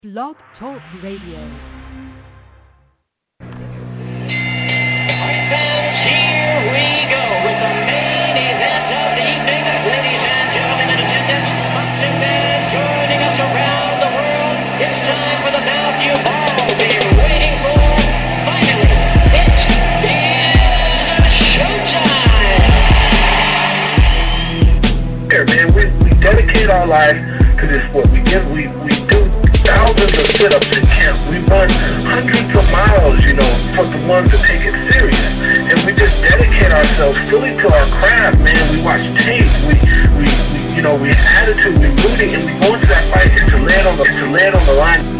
Blog Talk Radio. Man, we dedicate our life to this sport. We do thousands of sit-ups in camp. We run hundreds of miles, for the ones that take it serious. And we just dedicate ourselves fully to our craft, man. We watch tape. We have attitude. We rooting, and we go into that fight to lay it on the line.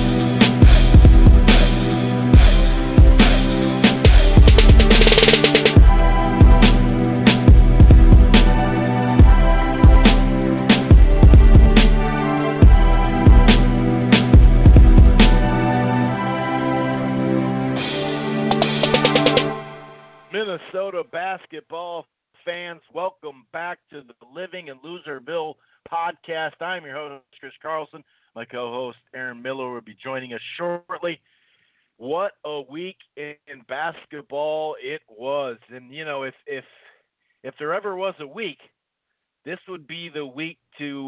Minnesota basketball fans, welcome back to the Living in Loserville podcast. I'm your host, Chris Carlson. My co-host, Aaron Miller, will be joining us shortly. What a week in basketball it was. And, if there ever was a week, this would be the week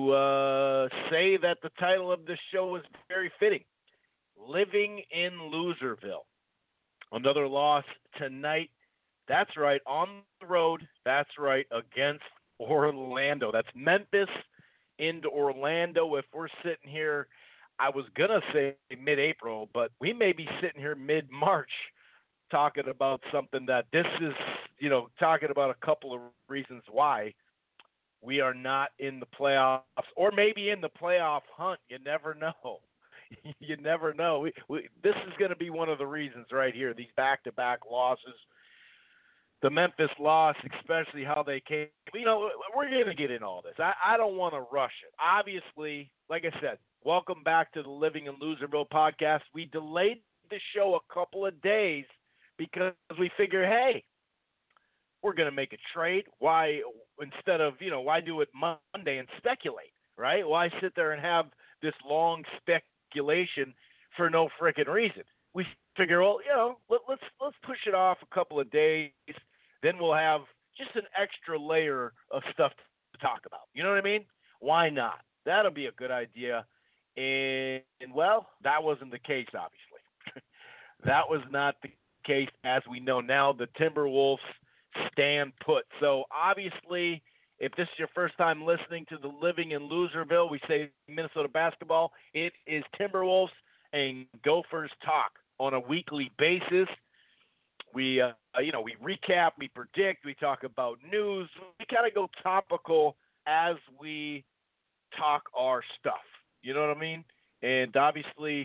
to say that the title of this show is very fitting. Living in Loserville. Another loss tonight. That's right, on the road. That's right, against Orlando. That's Memphis into Orlando. If we're sitting here, I was going to say mid-April, but we may be sitting here mid-March talking about something that this is, talking about a couple of reasons why we are not in the playoffs or maybe in the playoff hunt. You never know. You never know. This is going to be one of the reasons right here, these back-to-back losses. The Memphis loss, especially how they came. We're going to get in all this. I don't want to rush it. Obviously, like I said, welcome back to the Living in Loserville podcast. We delayed the show a couple of days because we figure, hey, we're going to make a trade. Why, instead of, why do it Monday and speculate, right? Why sit there and have this long speculation for no freaking reason? We figure, well, let's push it off a couple of days. Then we'll have just an extra layer of stuff to talk about. You know what I mean? Why not? That'll be a good idea. And well, that wasn't the case, obviously. That was not the case. As we know now, the Timberwolves stand put. So obviously, if this is your first time listening to the Living in Loserville, we say Minnesota basketball. It is Timberwolves and Gophers talk on a weekly basis. We recap, we predict, we talk about news. We kind of go topical as we talk our stuff. You know what I mean? And obviously,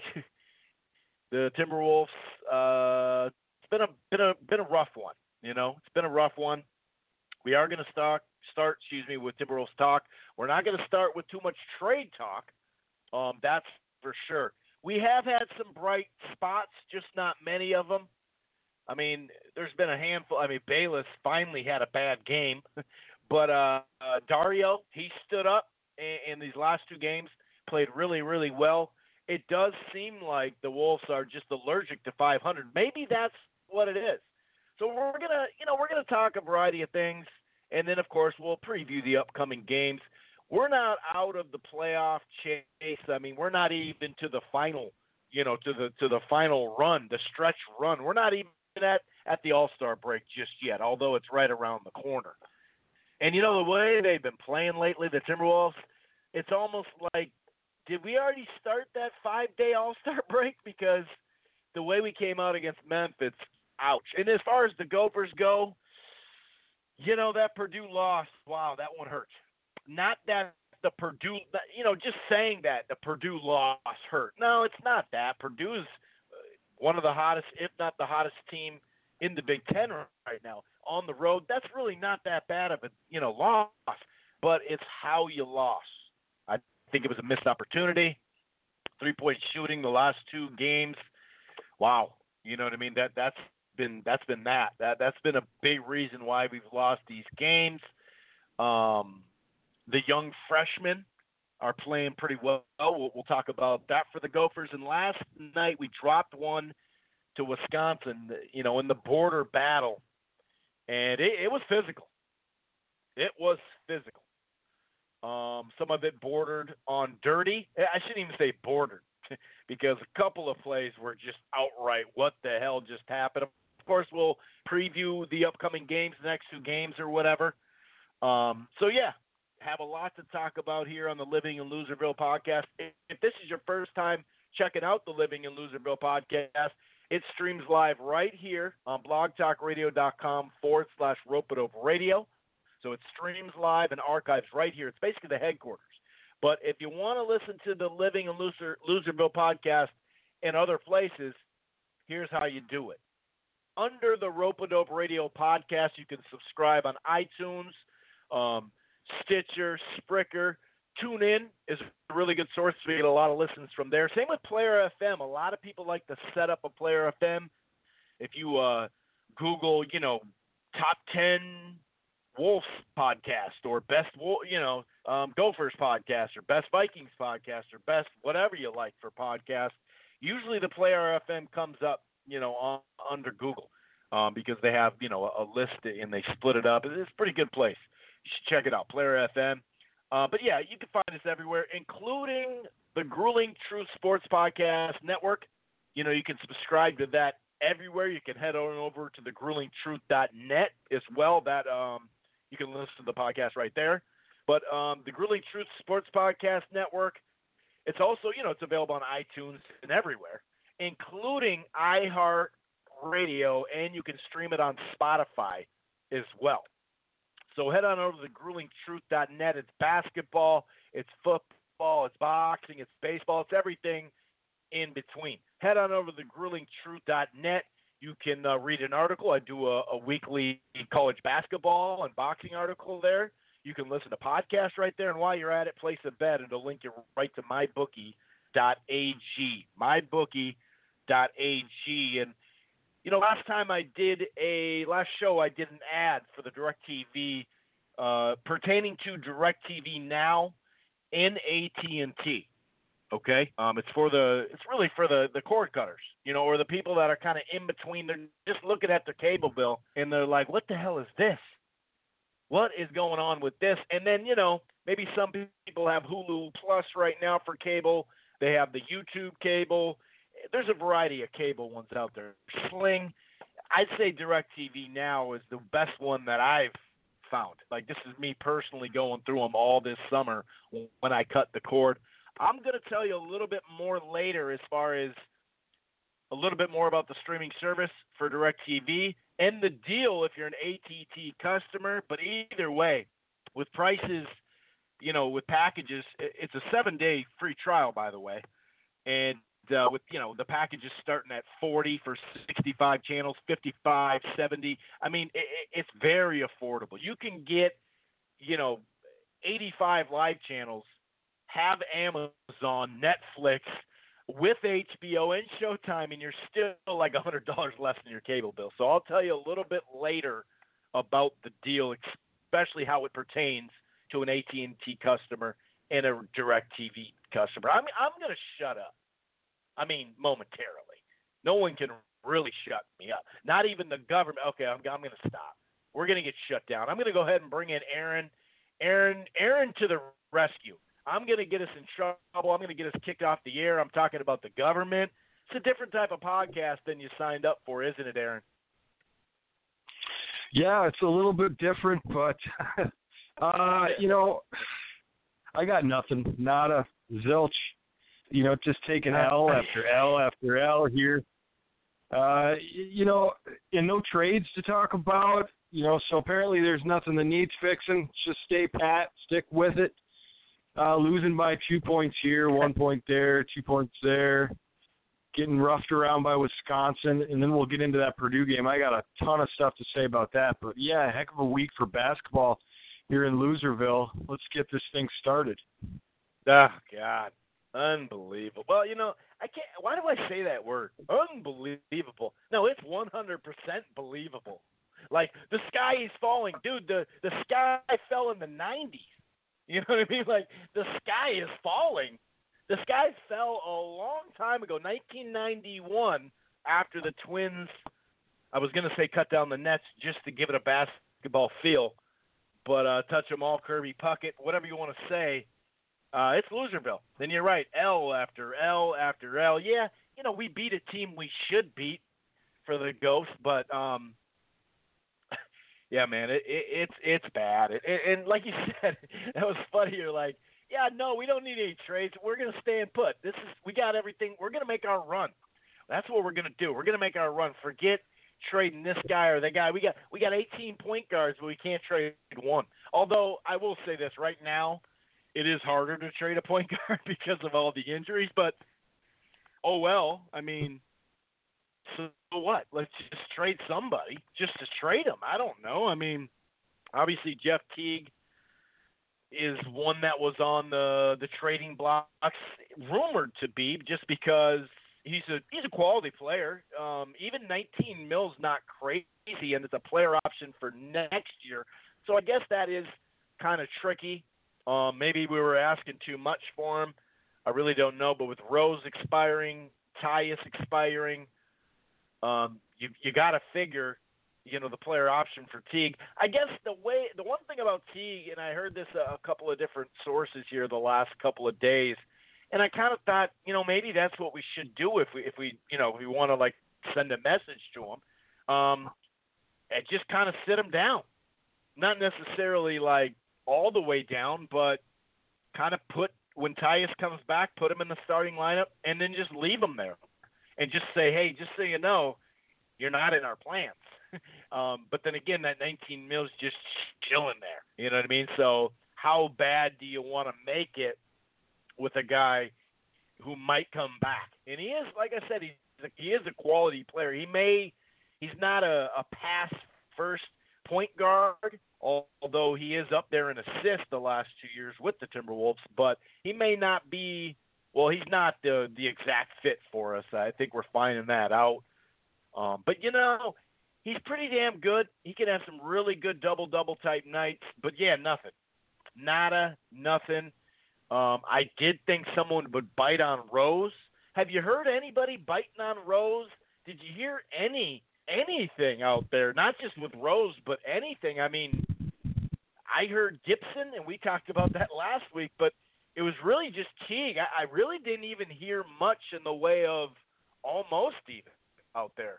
the Timberwolves. It's been a rough one. It's been a rough one. We are going to start with Timberwolves talk. We're not going to start with too much trade talk. That's for sure. We have had some bright spots, just not many of them. I mean, there's been a handful. I mean, Bayless finally had a bad game. But Dario, he stood up in these last two games, played really, really well. It does seem like the Wolves are just allergic to 500. Maybe that's what it is. So we're gonna talk a variety of things, and then, of course, we'll preview the upcoming games. We're not out of the playoff chase. I mean, we're not even to the final, to the final run, the stretch run. We're not even at the All-Star break just yet, although it's right around the corner. And, the way they've been playing lately, the Timberwolves, it's almost like, did we already start that 5-day All-Star break? Because the way we came out against Memphis, ouch. And as far as the Gophers go, that Purdue loss, wow, that one hurt. Not that the Purdue, just saying that the Purdue loss hurt. No, it's not that. Purdue's one of the hottest, if not the hottest team in the Big Ten right now. On the road, that's really not that bad of a, loss, but it's how you lost. I think it was a missed opportunity. 3-point shooting the last two games. Wow. You know what I mean? That's been a big reason why we've lost these games. The young freshmen are playing pretty well. We'll talk about that for the Gophers. And last night we dropped one to Wisconsin, in the border battle, and it was physical. It was physical. Some of it bordered on dirty. I shouldn't even say bordered because a couple of plays were just outright, what the hell just happened? Of course, we'll preview the upcoming games, the next 2 games or whatever. Have a lot to talk about here on the Living in Loserville podcast. If this is your first time checking out the Living in Loserville podcast, it streams live right here on blogtalkradio.com/Rope-A-Dope Radio. So it streams live and archives right here. It's basically the headquarters. But if you want to listen to the Living in Loserville podcast in other places, here's how you do it. Under the Rope-A-Dope Radio podcast, you can subscribe on iTunes, Stitcher, Spreaker. TuneIn is a really good source. We get a lot of listens from there. Same with Player FM. A lot of people like to set up a Player FM. If you Google, top 10 Wolves podcast or best, Gophers podcast or best Vikings podcast or best whatever you like for podcast, usually the Player FM comes up, under Google because they have, a list and they split it up. It's a pretty good place. You should check it out, Player FM. You can find us everywhere, including the Grueling Truth Sports Podcast Network. You can subscribe to that everywhere. You can head on over to thegruelingtruth.net as well. That you can listen to the podcast right there. But the Grueling Truth Sports Podcast Network, it's also, it's available on iTunes and everywhere, including iHeartRadio, and you can stream it on Spotify as well. So head on over to thegruelingtruth.net. It's basketball, it's football, it's boxing, it's baseball, it's everything in between. Head on over to thegruelingtruth.net. You can read an article. I do a weekly college basketball and boxing article there. You can listen to podcasts right there. And while you're at it, place a bet. It'll link you right to mybookie.ag. Mybookie.ag. And last show I did an ad for the DirecTV pertaining to DirecTV Now in AT&T. Okay, it's really for the cord cutters, or the people that are kind of in between. They're just looking at their cable bill and they're like, "What the hell is this? What is going on with this?" And then maybe some people have Hulu Plus right now for cable. They have the YouTube cable. There's a variety of cable ones out there. Sling, I'd say DirecTV Now is the best one that I've found. Like, this is me personally going through them all this summer when I cut the cord. I'm going to tell you a little bit more later as far as a little bit more about the streaming service for DirecTV and the deal if you're an AT&T customer. But either way, with prices, with packages, it's a 7-day free trial, by the way. And with the packages starting at $40 for 65 channels, 55, 70. I mean, it's very affordable. You can get 85 live channels, have Amazon, Netflix with HBO and Showtime, and you're still like $100 less than your cable bill. So I'll tell you a little bit later about the deal, especially how it pertains to an AT&T customer and a DirecTV customer. I'm going to shut up. Momentarily. No one can really shut me up. Not even the government. Okay, I'm going to stop. We're going to get shut down. I'm going to go ahead and bring in Aaron to the rescue. I'm going to get us in trouble. I'm going to get us kicked off the air. I'm talking about the government. It's a different type of podcast than you signed up for, isn't it, Aaron? Yeah, it's a little bit different, but, I got nothing. Nada, zilch. Just taking L after L after L here. And no trades to talk about. So apparently there's nothing that needs fixing. Just stay pat, stick with it. Losing by 2 points here, 1 point there, 2 points there. Getting roughed around by Wisconsin, and then we'll get into that Purdue game. I got a ton of stuff to say about that. But, yeah, heck of a week for basketball here in Loserville. Let's get this thing started. Oh, God. Unbelievable. Well, I can't. Why do I say that word? Unbelievable. No, it's 100% believable. Like, the sky is falling. Dude, the sky fell in the 90s. You know what I mean? Like, the sky is falling. The sky fell a long time ago, 1991, after the Twins, I was going to say cut down the nets just to give it a basketball feel, but touch them all, Kirby Puckett, whatever you want to say. It's Loserville. Then you're right, L after L after L. Yeah, we beat a team we should beat for the Ghost, but yeah, man, it's bad. And like you said, that was funny. You're like, yeah, no, we don't need any trades. We're gonna stay and put. We got everything. We're gonna make our run. That's what we're gonna do. We're gonna make our run. Forget trading this guy or that guy. We got 18 point guards, but we can't trade one. Although I will say this right now, it is harder to trade a point guard because of all the injuries. But oh well. I mean, so what? Let's just trade somebody just to trade him. I don't know. I mean, obviously Jeff Teague is one that was on the trading blocks, rumored to be, just because he's a quality player. Even 19 mil's not crazy, and it's a player option for next year. So I guess that is kind of tricky. Maybe we were asking too much for him. I really don't know. But with Rose expiring, Tyus expiring, you got to figure, the player option for Teague. I guess the one thing about Teague, and I heard this a couple of different sources here the last couple of days, and I kind of thought, maybe that's what we should do if we want to like send a message to him, and just kind of sit him down, not necessarily like all the way down, but kind of when Tyus comes back, put him in the starting lineup, and then just leave him there, and just say, hey, just so you know, you're not in our plans. But then again, that 19 mil's just chilling there. You know what I mean? So how bad do you want to make it with a guy who might come back? And he is, like I said, he is a quality player. He's not a pass first point guard, although he is up there in assists the last 2 years with the Timberwolves. But he may not be. Well, he's not the exact fit for us. I think we're finding that out. But he's pretty damn good. He can have some really good double-double type nights. But, yeah, nothing. Nada, nothing. I did think someone would bite on Rose. Have you heard anybody biting on Rose? Did you hear anything out there? Not just with Rose, but anything. I mean, I heard Gibson, and we talked about that last week, but it was really just Teague. I really didn't even hear much in the way of almost even out there.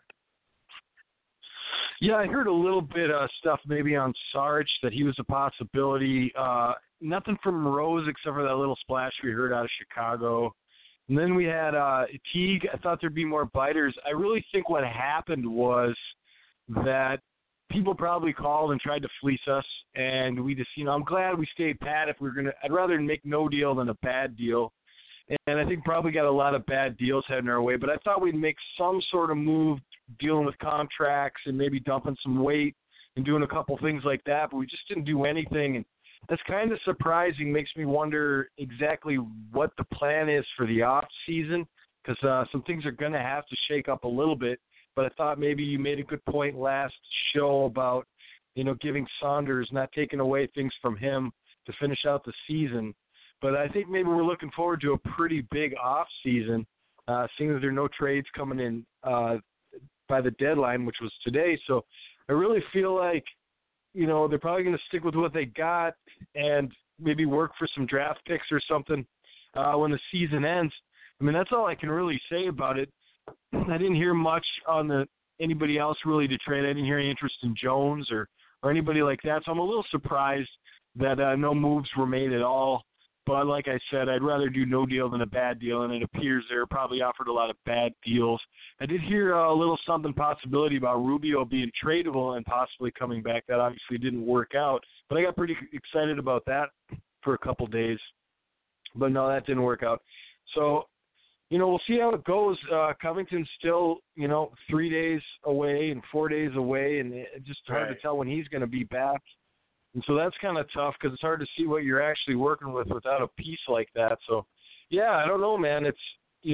Yeah, I heard a little bit of stuff maybe on Sarge that he was a possibility. Nothing from Rose except for that little splash we heard out of Chicago. And then we had Teague. I thought there'd be more biters. I really think what happened was that people probably called and tried to fleece us, and we just, I'm glad we stayed pat. If we're gonna, I'd rather make no deal than a bad deal. And I think probably got a lot of bad deals heading our way. But I thought we'd make some sort of move dealing with contracts and maybe dumping some weight and doing a couple things like that. But we just didn't do anything. And that's kind of surprising. Makes me wonder exactly what the plan is for the off season, because some things are going to have to shake up a little bit. But I thought maybe you made a good point last show about, giving Saunders, not taking away things from him to finish out the season. But I think maybe we're looking forward to a pretty big off season, seeing that there are no trades coming in by the deadline, which was today. So I really feel like, they're probably going to stick with what they got and maybe work for some draft picks or something when the season ends. I mean, that's all I can really say about it. I didn't hear much on anybody else really to trade. I didn't hear any interest in Jones or anybody like that. So I'm a little surprised that no moves were made at all. But like I said, I'd rather do no deal than a bad deal, and it appears they're probably offered a lot of bad deals. I did hear a little something possibility about Rubio being tradable and possibly coming back. That obviously didn't work out, but I got pretty excited about that for a couple days. But no, that didn't work out. So, we'll see how it goes. Covington's still, 3 days away and 4 days away, and it's just hard to tell when he's going to be back. And so that's kind of tough because it's hard to see what you're actually working with without a piece like that. So, yeah, I don't know, man. It's,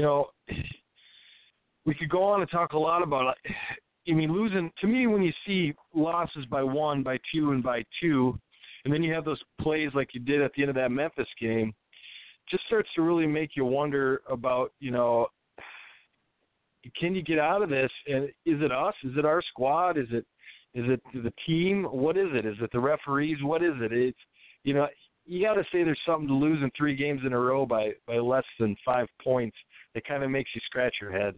we could go on and talk a lot about it. I mean, losing, to me, when you see losses by 1, by 2, and by 2, and then you have those plays like you did at the end of that Memphis game, just starts to really make you wonder about, can you get out of this? And is it us? Is it our squad? Is it the team? What is it? Is it the referees? What is it? It's, you got to say there's something to lose in 3 games in a row by less than 5 points. It kind of makes you scratch your head.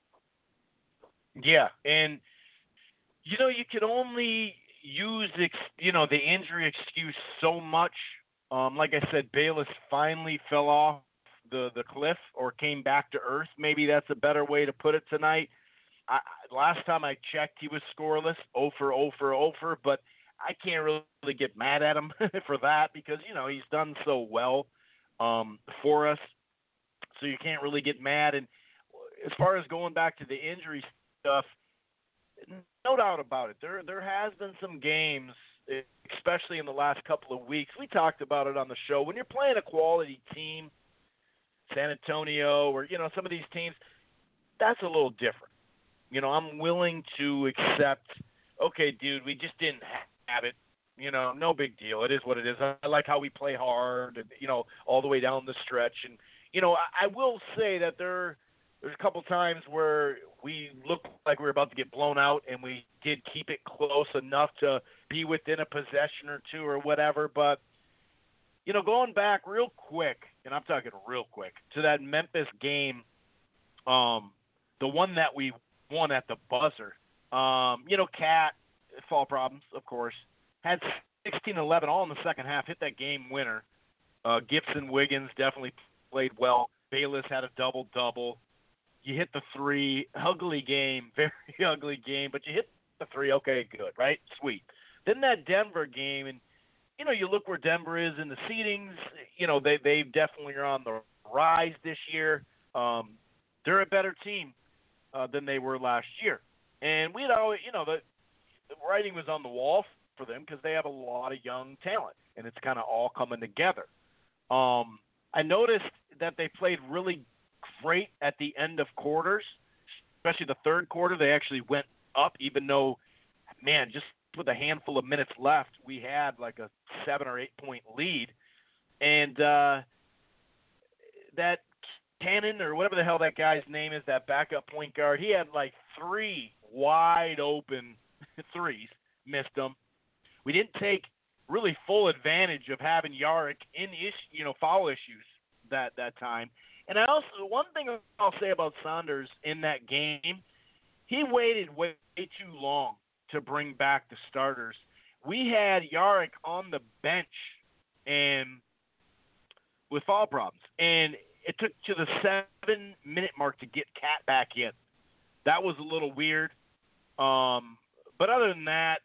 Yeah, and you can only use the injury excuse so much. Like I said, Bayless finally fell off the cliff or came back to earth. Maybe that's a better way to put it tonight. Last time I checked, he was scoreless, 0 for, but I can't really get mad at him for that because, he's done so well for us. So you can't really get mad. And as far as going back to the injury stuff, no doubt about it. There has been some games, especially in the last couple of weeks. We talked about it on the show. When you're playing a quality team, San Antonio or, some of these teams, that's a little different. I'm willing to accept, okay, dude, we just didn't have it. No big deal. It is what it is. I like how we play hard and, all the way down the stretch. And, I will say that there's a couple times where we looked like we were about to get blown out, and we did keep it close enough to be within a possession or two or whatever. But, going back real quick, and I'm talking real quick, to that Memphis game, the one that we won at the buzzer, Cat, foul problems, of course, had 16-11 all in the second half, hit that game winner. Gibson Wiggins definitely played well. Bayless had a double-double. You hit the 3, ugly game, very ugly game, but you hit the 3, okay, good, right? Sweet. Then that Denver game, and, you look where Denver is in the seedings. They definitely are on the rise this year. They're a better team than they were last year. And we'd always, the writing was on the wall for them because they have a lot of young talent, and it's kind of all coming together. I noticed that they played really great at the end of quarters, especially the third quarter. They actually went up, even though, man, just with a handful of minutes left, we had like a 7 or 8 point lead. And that Cannon, or whatever the hell that guy's name is, that backup point guard, he had like 3 wide open threes, missed them. We didn't take really full advantage of having Yarrick in foul issues that time. And one thing I'll say about Saunders in that game, he waited way too long to bring back the starters. We had Yarrick on the bench and with foul problems, and it took to the 7-minute mark to get Cat back in. That was a little weird. But other than that,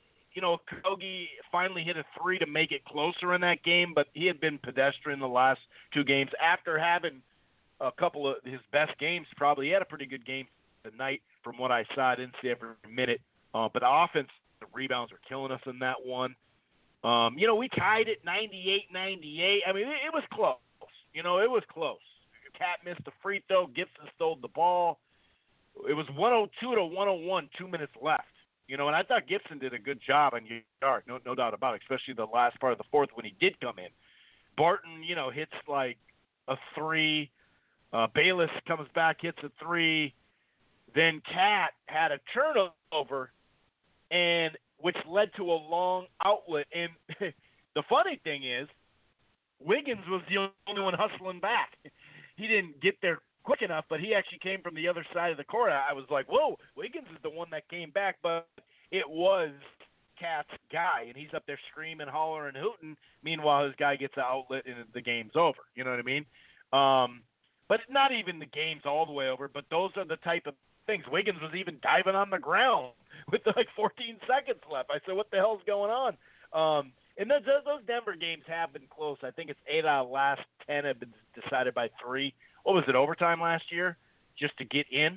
Kogi finally hit a 3 to make it closer in that game, but he had been pedestrian the last 2 games. After having a couple of his best games, probably he had a pretty good game tonight from what I saw. I didn't see every minute. But the offense, the rebounds were killing us in that one. We tied it 98-98. I mean, it was close. It was close. Cat missed a free throw. Gibson stole the ball. It was 102-101, 2 minutes left. And I thought Gibson did a good job on Yarrick, no doubt about it, especially the last part of the fourth when he did come in. Barton, hits like a 3. Bayless comes back, hits a 3. Then Cat had a turnover, and which led to a long outlet. And the funny thing is, Wiggins was the only one hustling back. He didn't get there quick enough, but he actually came from the other side of the court. I was like, whoa, Wiggins is the one that came back, but it was Cat's guy, and he's up there screaming, hollering, hooting. Meanwhile, his guy gets an outlet, and the game's over. You know what I mean? But not even the game's all the way over, but those are the type of things. Wiggins was even diving on the ground with like 14 seconds left. I said, what the hell's going on? And those Denver games have been close. I think it's 8 out of the last 10 have been decided by 3. What was it, overtime last year, just to get in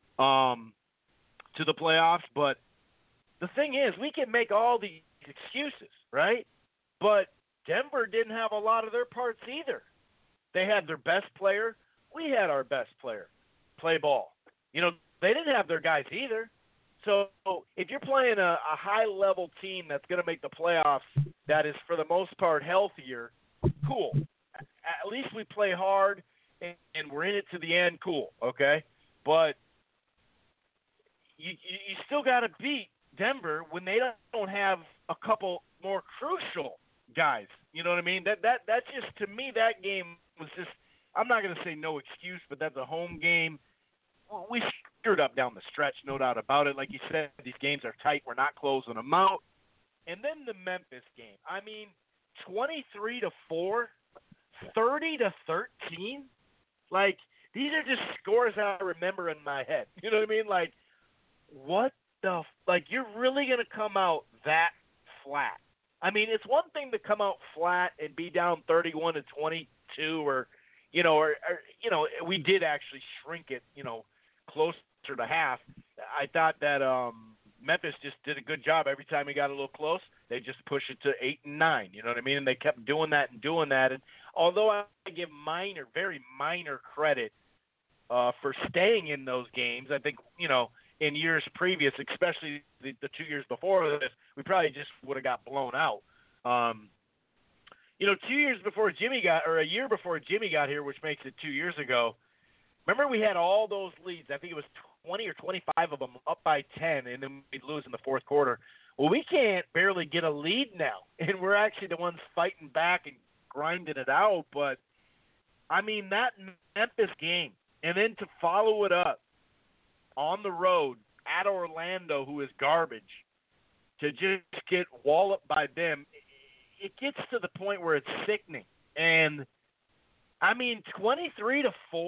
to the playoffs? But the thing is, we can make all these excuses, right? But Denver didn't have a lot of their parts either. They had their best player. We had our best player play ball. They didn't have their guys either. So if you're playing a high-level team that's going to make the playoffs that is for the most part healthier, cool. At least we play hard and we're in it to the end, cool, okay? But you still got to beat Denver when they don't have a couple more crucial guys. You know what I mean? That just, to me, that game was just, I'm not going to say no excuse, but that's a home game. We screwed up down the stretch, no doubt about it. Like you said, these games are tight. We're not closing them out. And then the Memphis game. I mean, 23-4, 30-13. Like, these are just scores I remember in my head. You know what I mean? Like, what the like, you're really going to come out that flat. I mean, it's one thing to come out flat and be down 31-22 or we did actually shrink it, closer to half. I thought that Memphis just did a good job. Every time he got a little close, they just pushed it to 8 and 9. You know what I mean? And they kept doing that. And although I give very minor credit for staying in those games, I think, in years previous, especially the 2 years before this, we probably just would have got blown out. 2 years before a year before Jimmy got here, which makes it 2 years ago, remember we had all those leads. I think it was 20 or 25 of them up by 10, and then we'd lose in the fourth quarter. Well, we can't barely get a lead now, and we're actually the ones fighting back and grinding it out. But, I mean, that Memphis game, and then to follow it up on the road at Orlando, who is garbage, to just get walloped by them, it gets to the point where it's sickening. And, I mean, 23-4,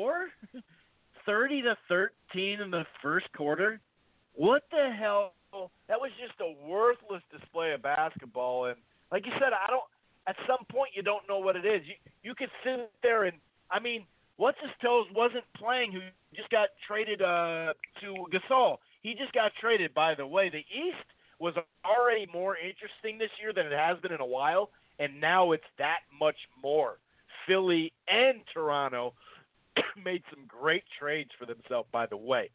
30-13 in the first quarter. What the hell? That was just a worthless display of basketball. And like you said, at some point you don't know what it is. You could sit there and, I mean, What's-His-Toes wasn't playing, who just got traded to Gasol. He just got traded, by the way. The East was already more interesting this year than it has been in a while, and now it's that much more. Philly and Toronto made some great trades for themselves, by the way.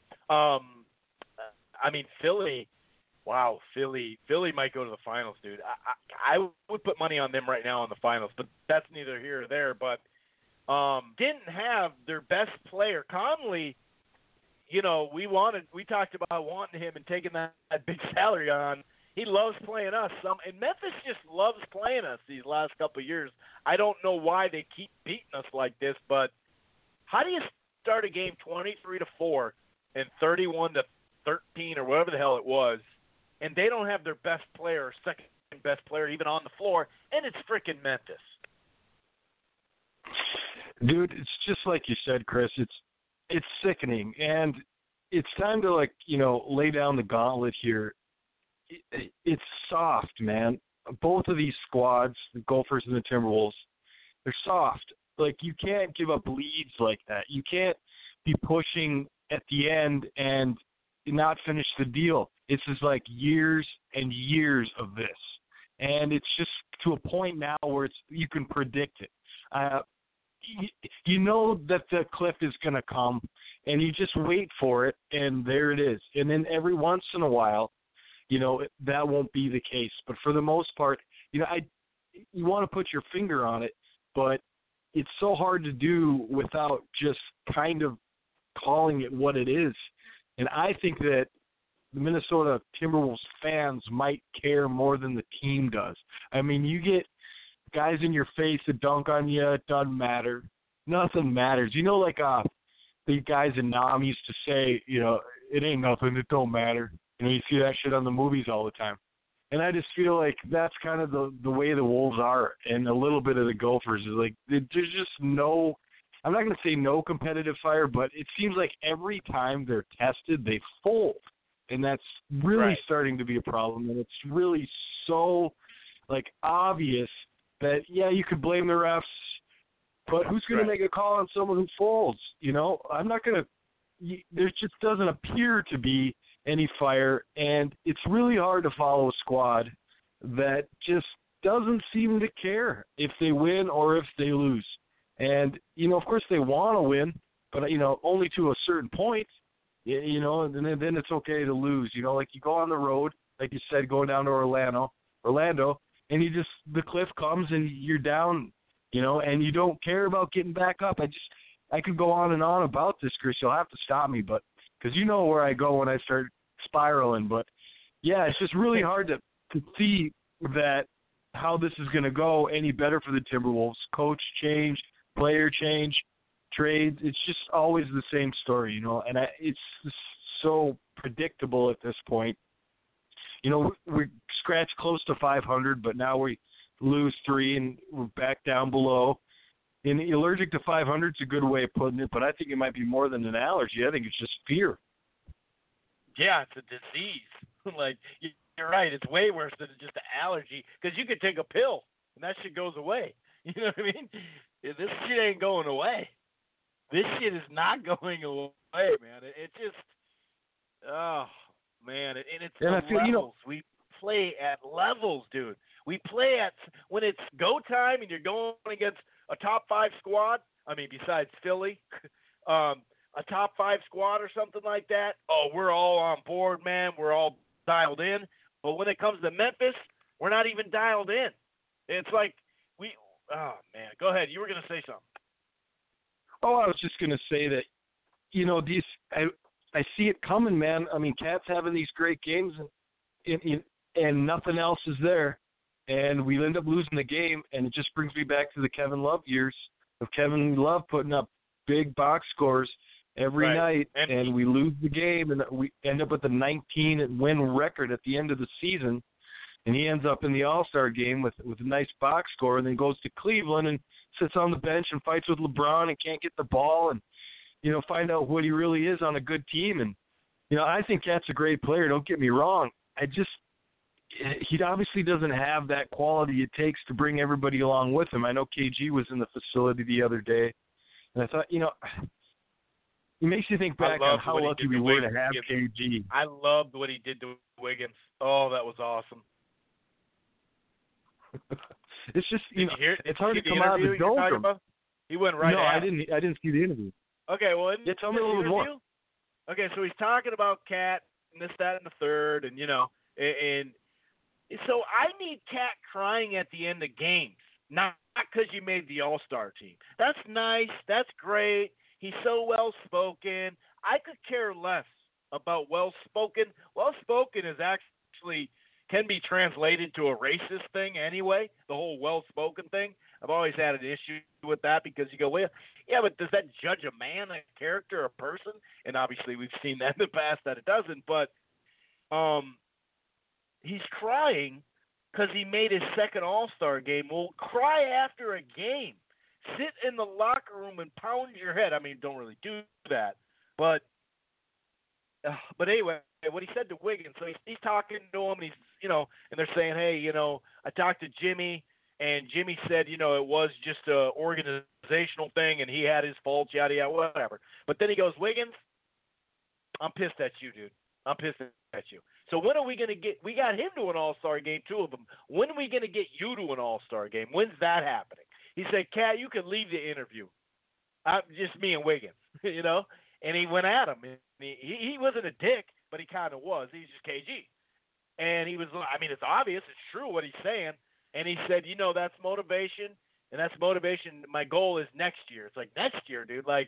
I mean, Philly might go to the finals, dude. I would put money on them right now in the finals, but that's neither here or there. But didn't have their best player. Conley, we talked about wanting him and taking that big salary on. He loves playing us. And Memphis just loves playing us these last couple of years. I don't know why they keep beating us like this, but how do you start a game 23-4 and 31-13 or whatever the hell it was, and they don't have their best player or second best player even on the floor, and it's freaking Memphis? Dude, it's just like you said, Chris. It's sickening, and it's time to lay down the gauntlet here. It's soft, man. Both of these squads, the Gophers and the Timberwolves, they're soft. Like, you can't give up leads like that. You can't be pushing at the end and not finish the deal. It's just like years and years of this, and it's just to a point now where you can predict it. You know that the cliff is going to come, and you just wait for it, and there it is. And then every once in a while, that won't be the case. But for the most part, you want to put your finger on it, but it's so hard to do without just kind of calling it what it is. And I think that the Minnesota Timberwolves fans might care more than the team does. I mean, you get guys in your face that dunk on you, it doesn't matter. Nothing matters. The guys in Nam used to say, it ain't nothing, it don't matter. You see that shit on the movies all the time. And I just feel like that's kind of the way the Wolves are, and a little bit of the Gophers is like, there's just no, I'm not going to say no competitive fire, but it seems like every time they're tested, they fold. And that's really starting to be a problem. And it's really so, obvious that, you could blame the refs, but who's going to make a call on someone who folds? I'm not going to – there just doesn't appear to be any fire, and it's really hard to follow a squad that just doesn't seem to care if they win or if they lose. And, of course they want to win, but, only to a certain point, and then it's okay to lose. You go on the road, like you said, going down to Orlando, and the cliff comes and you're down, and you don't care about getting back up. I could go on and on about this, Chris. You'll have to stop me, but because you know where I go when I start spiraling. But yeah, it's just really hard to see that how this is going to go any better for the Timberwolves. Coach change, player change, trades. It's just always the same story, and it's so predictable at this point. We scratched close to 500, but now we lose 3 and we're back down below. And allergic to 500 is a good way of putting it, but I think it might be more than an allergy. I think it's just fear. Yeah, it's a disease. Like, you're right. It's way worse than just an allergy because you could take a pill and that shit goes away. You know what I mean? This shit ain't going away. This shit is not going away, man. It just, oh, man. And it's the levels. We play at levels, dude. We play at, when it's go time and you're going against a top 5 squad, I mean, besides Philly, a top 5 squad or something like that, oh, we're all on board, man. We're all dialed in. But when it comes to Memphis, we're not even dialed in. It's like oh, man. Go ahead. You were going to say something. Oh, I was just going to say that, these I see it coming, man. I mean, Cat's having these great games and nothing else is there. And we end up losing the game, and it just brings me back to the Kevin Love years of Kevin Love putting up big box scores every night, and we lose the game, and we end up with a 19-win record at the end of the season. And he ends up in the All-Star game with a nice box score, and then goes to Cleveland and sits on the bench and fights with LeBron and can't get the ball and, find out what he really is on a good team. And, I think Cat's a great player. Don't get me wrong. He obviously doesn't have that quality it takes to bring everybody along with him. I know KG was in the facility the other day, and I thought, it makes you think back on how lucky we were to have KG. I loved what he did to Wiggins. Oh, that was awesome. It's just, it's hard to come out of the doldrum. He went right at him. I didn't see the interview. Okay, well, tell me a little bit more. Okay, so he's talking about Cat and this, that, and the third, and and so I need Cat crying at the end of games, not because you made the All-Star team. That's nice. That's great. He's so well-spoken. I could care less about well-spoken. Well-spoken is actually can be translated to a racist thing anyway, the whole well-spoken thing. I've always had an issue with that because you go, well, yeah, but does that judge a man, a character, a person? And obviously we've seen that in the past that it doesn't, but he's crying because he made his second All-Star game. Well, cry after a game. Sit in the locker room and pound your head. I mean, don't really do that. But anyway, what he said to Wiggins, so he's talking to him, and and they're saying, hey, I talked to Jimmy, and Jimmy said, it was just a organizational thing, and he had his faults, yada, yada, whatever. But then he goes, Wiggins, I'm pissed at you, dude. I'm pissed at you. So when are we going to get – we got him to an All-Star game, 2 of them. When are we going to get you to an All-Star game? When's that happening? He said, Cat, you can leave the interview. Just me and Wiggins, And he went at him. And he wasn't a dick, but he kind of was. He's just KG. And he was – I mean, it's obvious. It's true what he's saying. And he said, that's motivation, and that's motivation. My goal is next year. It's like, next year, dude. Like,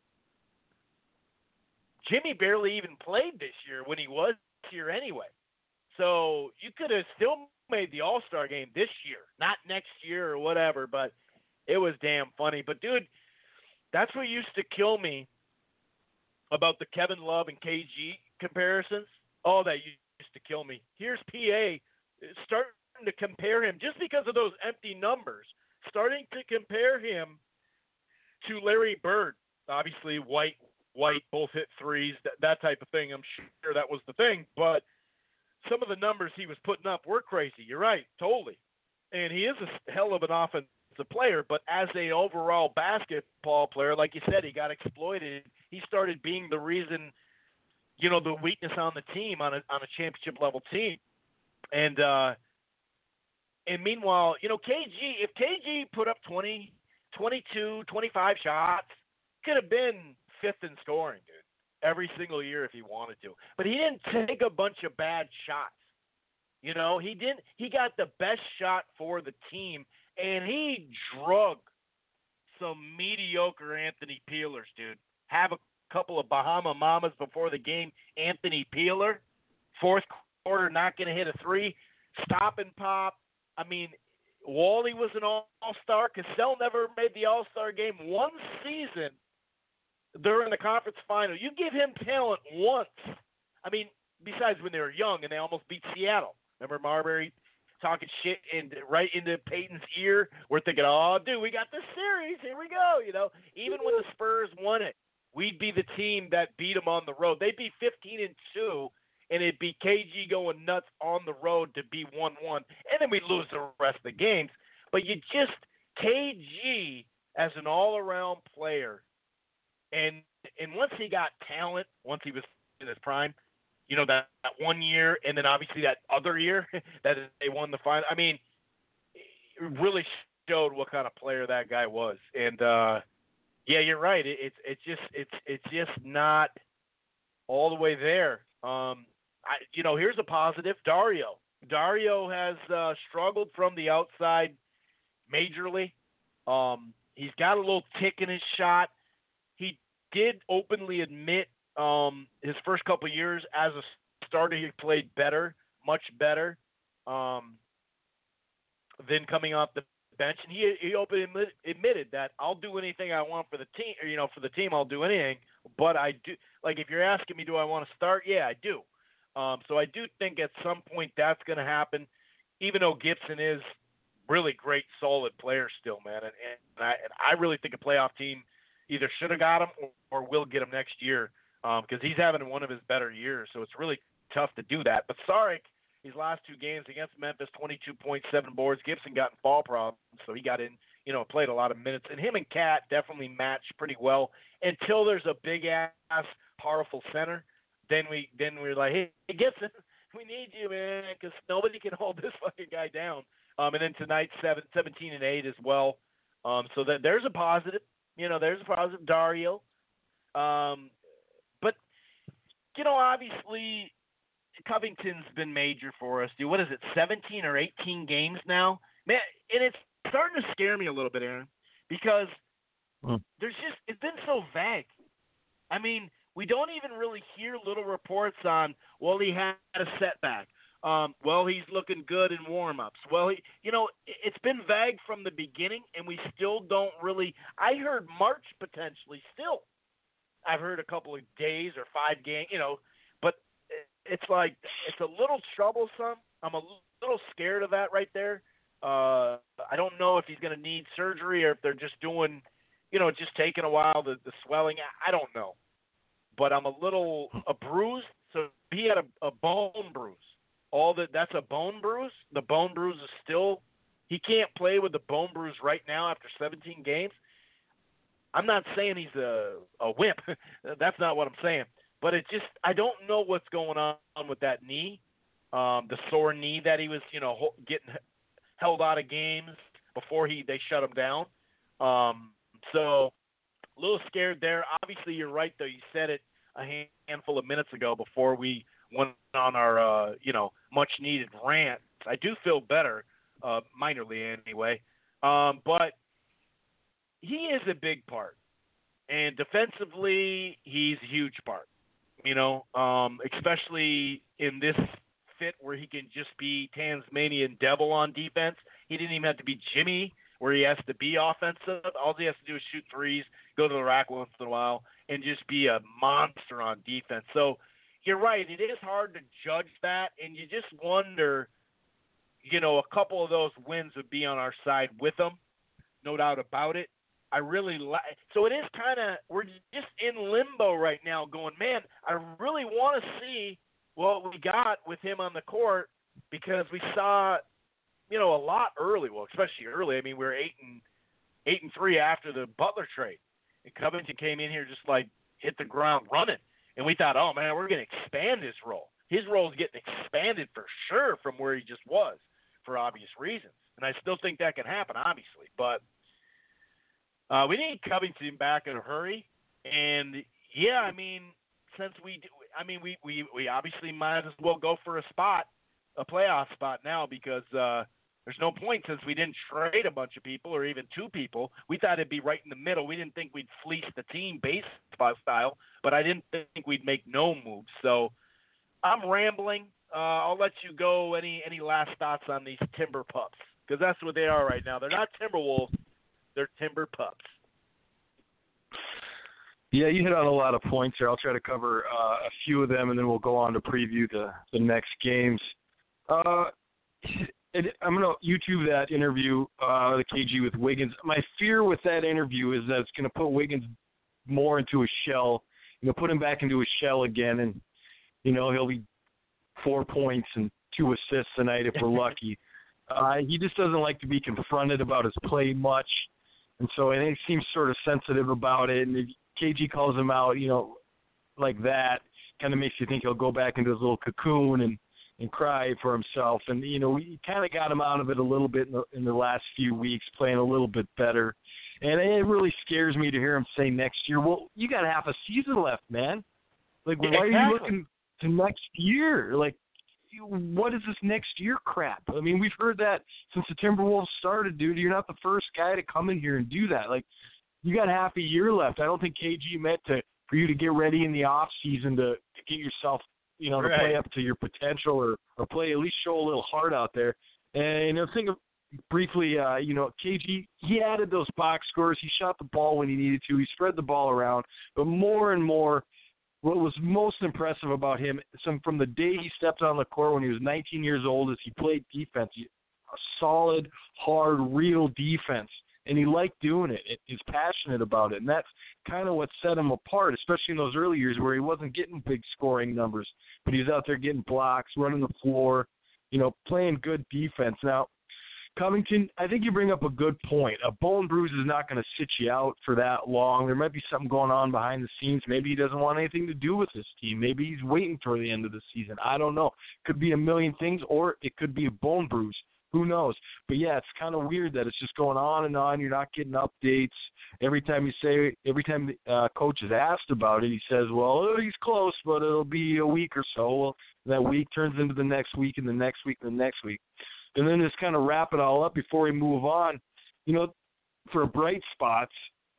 Jimmy barely even played this year when he was here anyway. So you could have still made the All-Star game this year, not next year or whatever, but it was damn funny. But, dude, that's what used to kill me about the Kevin Love and KG comparisons. Oh, that used to kill me. Here's PA starting to compare him, just because of those empty numbers, starting to compare him to Larry Bird. Obviously, white, both hit threes, that type of thing. I'm sure that was the thing. But some of the numbers he was putting up were crazy. You're right, totally. And he is a hell of an offensive player, but as a overall basketball player, like you said, he got exploited. He started being the reason, the weakness on the team, on a championship level team. And meanwhile, KG, if KG put up 20, 22, 25 shots, could have been 5th in scoring, dude, every single year if he wanted to. But he didn't take a bunch of bad shots. You know, he didn't. He got the best shot for the team, and he drug some mediocre Anthony Peelers, dude. Have a couple of Bahama Mamas before the game. Anthony Peeler, fourth quarter, not going to hit a three. Stop and pop. I mean, Wally was an all-star. Cassell never made the all-star game one season during the conference final. You give him talent once. I mean, besides when they were young and they almost beat Seattle. Remember Marbury talking shit right into Peyton's ear? We're thinking, oh, dude, we got this series. Here we go. You know, even when the Spurs won it, we'd be the team that beat them on the road. They'd be 15-2, and it'd be KG going nuts on the road to be 1-1, and then we'd lose the rest of the games. But you just KG as an all-around player, and once he got talent, once he was in his prime, you know, that 1 year, and then obviously that other year that they won the final. I mean, it really showed what kind of player that guy was. And yeah, you're right. It's just not all the way there. Here's a positive. Dario has struggled from the outside majorly. He's got a little tick in his shot. He did openly admit his first couple of years as a starter, he played better, much better than coming off the bench. And he openly admitted that I'll do anything I want for the team. Or, you know, for the team, I'll do anything. But I do, like, if you're asking me, do I want to start? Yeah, I do. So I do think at some point that's going to happen, even though Gibson is really great, solid player still, man. And I really think a playoff team either should have got him or will get him next year. Because he's having one of his better years, so it's really tough to do that. But Saric, these last two games against Memphis, 22.7 boards. Gibson got in fall problems, so he got in, you know, played a lot of minutes. And him and Cat definitely matched pretty well until there's a big-ass, powerful center. Then we're like, hey, Gibson, we need you, man, because nobody can hold this fucking guy down. And then tonight, 17-8 as well. So there's a positive. You know, there's a positive. Dario. But, you know, obviously Covington's been major for us, dude. What is it, 17 or 18 games now? Man, and it's starting to scare me a little bit, Aaron, because it's been so vague. I mean, we don't even really hear little reports on, well, he had a setback. Well, he's looking good in warm-ups. Well, it's been vague from the beginning, and we still don't really – I heard March potentially still. I've heard a couple of days or 5 games, you know, but it's like it's a little troublesome. I'm a little scared of that right there. I don't know if he's going to need surgery or if they're just doing, you know, just taking a while, the swelling. I don't know. But I'm a bruise. So he had a bone bruise. That's a bone bruise. The bone bruise is still – he can't play with the bone bruise right now after 17 games. I'm not saying he's a wimp. That's not what I'm saying. But I don't know what's going on with that knee, the sore knee that he was, you know, getting held out of games before they shut him down. So a little scared there. Obviously, you're right, though. You said it a handful of minutes ago before we went on our, much-needed rant. I do feel better, minorly anyway. But he is a big part. And defensively, he's a huge part, you know, especially in this fit where he can just be Tasmanian devil on defense. He didn't even have to be Jimmy where he has to be offensive. All he has to do is shoot threes, go to the rack once in a while, and just be a monster on defense. So you're right. It is hard to judge that, and you just wonder, you know, a couple of those wins would be on our side with him, no doubt about it. I really so it is kind of, we're just in limbo right now going, man, I really want to see what we got with him on the court because we saw, you know, a lot early, well, especially early. I mean, we were 8-3 after the Butler trade. And Covington came in here just like hit the ground running. And we thought, oh, man, we're going to expand his role. His role is getting expanded for sure from where he just was for obvious reasons. And I still think that can happen, obviously. But we need Covington back in a hurry. And, yeah, I mean, since we obviously might as well go for a spot. a playoff spot now because there's no point since we didn't trade a bunch of people or even two people. We thought it'd be right in the middle. We didn't think we'd fleece the team baseball style, but I didn't think we'd make no moves. So I'm rambling. I'll let you go. Any last thoughts on these Timber Pups? Because that's what they are right now. They're not Timberwolves. They're Timber Pups. Yeah, you hit on a lot of points here. I'll try to cover a few of them, and then we'll go on to preview the next games. I'm going to YouTube that interview, the KG with Wiggins. My fear with that interview is that it's going to put Wiggins more into a shell, put him back into a shell again, and, he'll be 4 points and 2 assists tonight if we're lucky. He just doesn't like to be confronted about his play much, and so I think he seems sort of sensitive about it, and if KG calls him out, like that, kind of makes you think he'll go back into his little cocoon and cry for himself. And, we kind of got him out of it a little bit in the last few weeks, playing a little bit better. And it really scares me to hear him say next year, well, you got half a season left, man. Like, why are you looking to next year? Like, what is this next year crap? I mean, we've heard that since the Timberwolves started, dude. You're not the first guy to come in here and do that. Like, you got half a year left. I don't think KG meant for you to get ready in the off season to get yourself, to play up to your potential or play, at least show a little heart out there. And think of briefly, KG, he added those box scores. He shot the ball when he needed to. He spread the ball around. But more and more, what was most impressive about him, from the day he stepped on the court when he was 19 years old, is he played defense, a solid, hard, real defense. And he liked doing it. He's passionate about it. And that's kind of what set him apart, especially in those early years where he wasn't getting big scoring numbers, but he was out there getting blocks, running the floor, playing good defense. Now, Covington, I think you bring up a good point. A bone bruise is not going to sit you out for that long. There might be something going on behind the scenes. Maybe he doesn't want anything to do with this team. Maybe he's waiting for the end of the season. I don't know. Could be a million things, or it could be a bone bruise. Who knows? But, yeah, it's kind of weird that it's just going on and on. You're not getting updates. Every time coach is asked about it, he says, well, he's close, but it'll be a week or so. Well, that week turns into the next week and the next week and the next week. And then just kind of wrap it all up before we move on. For bright spots,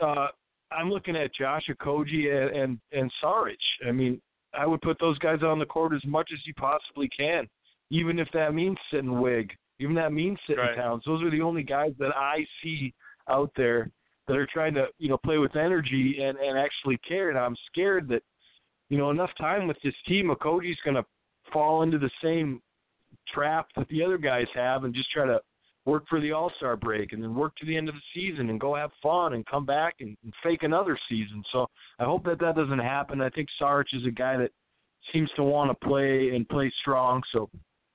I'm looking at Josh Okogie and Saric. I mean, I would put those guys on the court as much as you possibly can, even if that means sitting Wig. Even that means sitting Towns. Those are the only guys that I see out there that are trying to, play with energy and actually care. And I'm scared that, enough time with this team, Okogie's going to fall into the same trap that the other guys have and just try to work for the All-Star break and then work to the end of the season and go have fun and come back and fake another season. So I hope that doesn't happen. I think Saric is a guy that seems to want to play and play strong. So,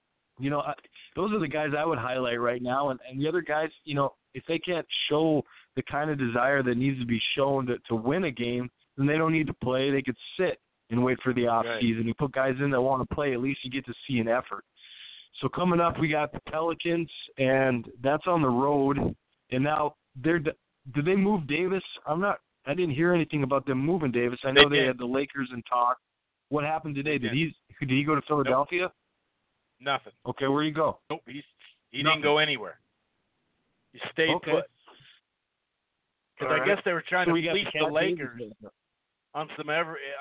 those are the guys I would highlight right now. And the other guys, if they can't show the kind of desire that needs to be shown to win a game, then they don't need to play. They could sit and wait for the off season. You put guys in that want to play, at least you get to see an effort. So coming up, we got the Pelicans, and that's on the road. And now, did they move Davis? I didn't hear anything about them moving Davis. I know they had the Lakers in talk. What happened today? Did he go to Philadelphia? Nope. Nothing. Okay, where'd he go? Nope, he didn't go anywhere. He stayed put. Because I guess they were trying to fleece the Lakers on some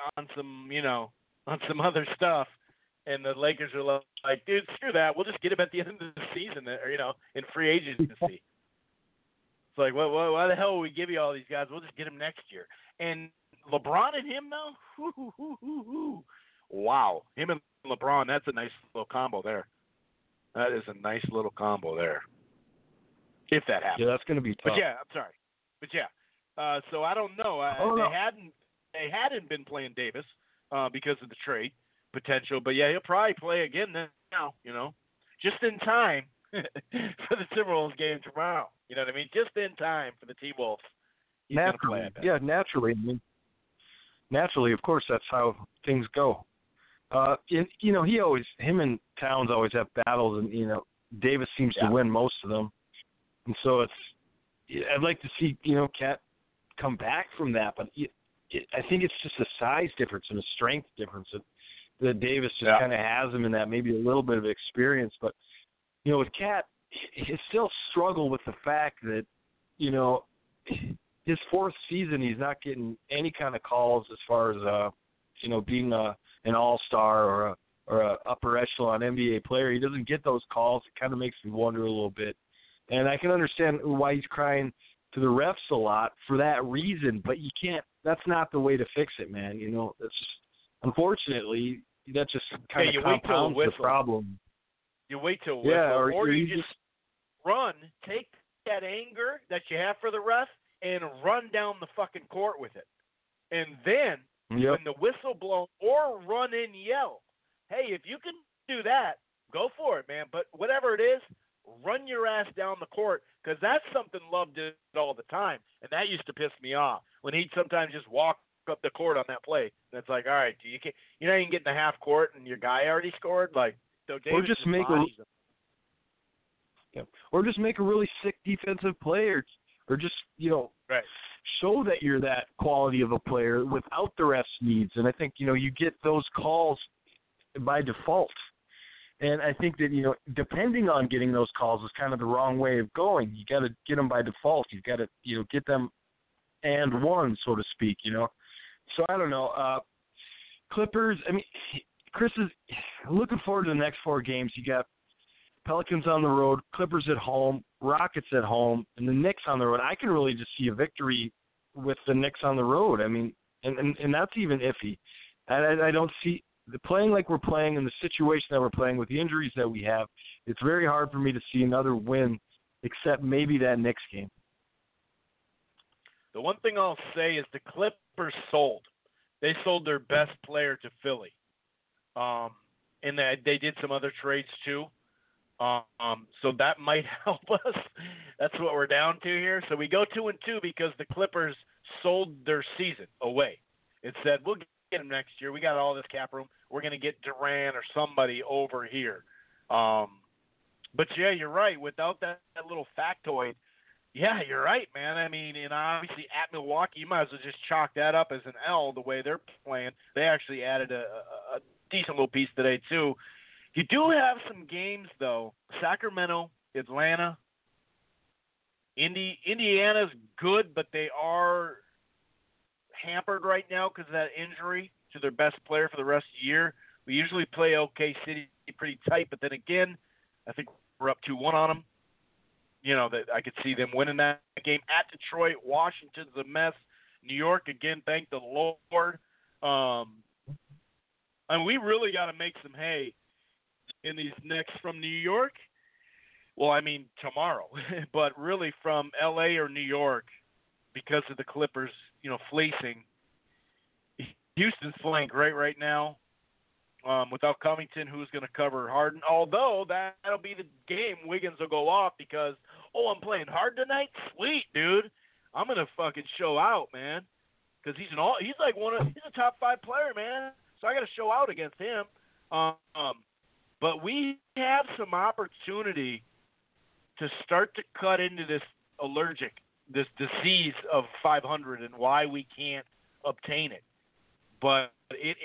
other stuff, and the Lakers were like, dude, screw that. We'll just get him at the end of the season, or in free agency. It's like, why the hell would we give you all these guys? We'll just get him next year. And LeBron and him, though, wow, him and LeBron, that's a nice little combo there. That is a nice little combo there. If that happens. Yeah, that's going to be tough. But yeah, I'm sorry. But yeah, so I don't know. They hadn't been playing Davis because of the trade potential. But yeah, he'll probably play again now. Just in time for the Timberwolves game tomorrow. You know what I mean? Just in time for the T-Wolves. Naturally, yeah, naturally. I mean, naturally, of course, that's how things go. Him and Towns always have battles, and Davis seems to win most of them, and so I'd like to see Cat come back from that, but I think it's just a size difference and a strength difference. that Davis just kind of has him in that, maybe a little bit of experience. But, you know, with Cat, he still struggle with the fact that, you know, his fourth season, he's not getting any kind of calls as far as, you know, being an all-star or a upper echelon NBA player. He doesn't get those calls. It kind of makes me wonder a little bit. And I can understand why he's crying to the refs a lot for that reason, but you can't. That's not the way to fix it, man. You know, that's just, unfortunately, that just kind of compounds the problem. You wait till whistle, or you just run, take that anger that you have for the ref, and run down the fucking court with it. And then when the whistle blows, or run and yell, hey, if you can do that, go for it, man. But whatever it is, run your ass down the court, because that's something Love did all the time, and that used to piss me off when he'd sometimes just walk up the court on that play. And it's like, all right, you're not even getting the half court, and your guy already scored. Like, so Davis or just make a really sick defensive play, or just, you know, show that you're that quality of a player without the refs' needs. And I think, you know, you get those calls by default. And I think that, you know, depending on getting those calls is kind of the wrong way of going. You got to get them by default. You got to, you know, get them and one, so to speak, you know. So I don't know. Clippers, I mean, Chris is looking forward to the next 4 games. You got Pelicans on the road, Clippers at home, Rockets at home, and the Knicks on the road. I can really just see a victory with the Knicks on the road. I mean, and that's even iffy. I don't see playing like we're playing in the situation that we're playing with the injuries that we have. It's very hard for me to see another win except maybe that Knicks game. The one thing I'll say is the Clippers sold. They sold their best player to Philly. And they did some other trades too. So that might help us. That's what we're down to here. So we go 2-2 because the Clippers sold their season away. It said, we'll get him next year. We got all this cap room. We're going to get Durant or somebody over here. But yeah, you're right. Without that little factoid, yeah, you're right, man. I mean, and obviously at Milwaukee, you might as well just chalk that up as an L the way they're playing. They actually added a decent little piece today too. You do have some games, though. Sacramento, Atlanta, Indiana's good, but they are hampered right now because of that injury to their best player for the rest of the year. We usually play OK City pretty tight, but then again, I think we're up 2-1 on them. You know, that I could see them winning that game. At Detroit, Washington's a mess. New York, again, thank the Lord. And we really got to make some hay in these next from New York. Well, I mean tomorrow, but really from L.A. or New York because of the Clippers, you know, fleecing. Houston's playing great right now without Covington, who's going to cover Harden. Although that'll be the game Wiggins will go off because, I'm playing Harden tonight? Sweet, dude. I'm going to fucking show out, man. Because he's a top 5 player, man. So I got to show out against him. But we have some opportunity to start to cut into this disease of 500 and why we can't obtain it. But it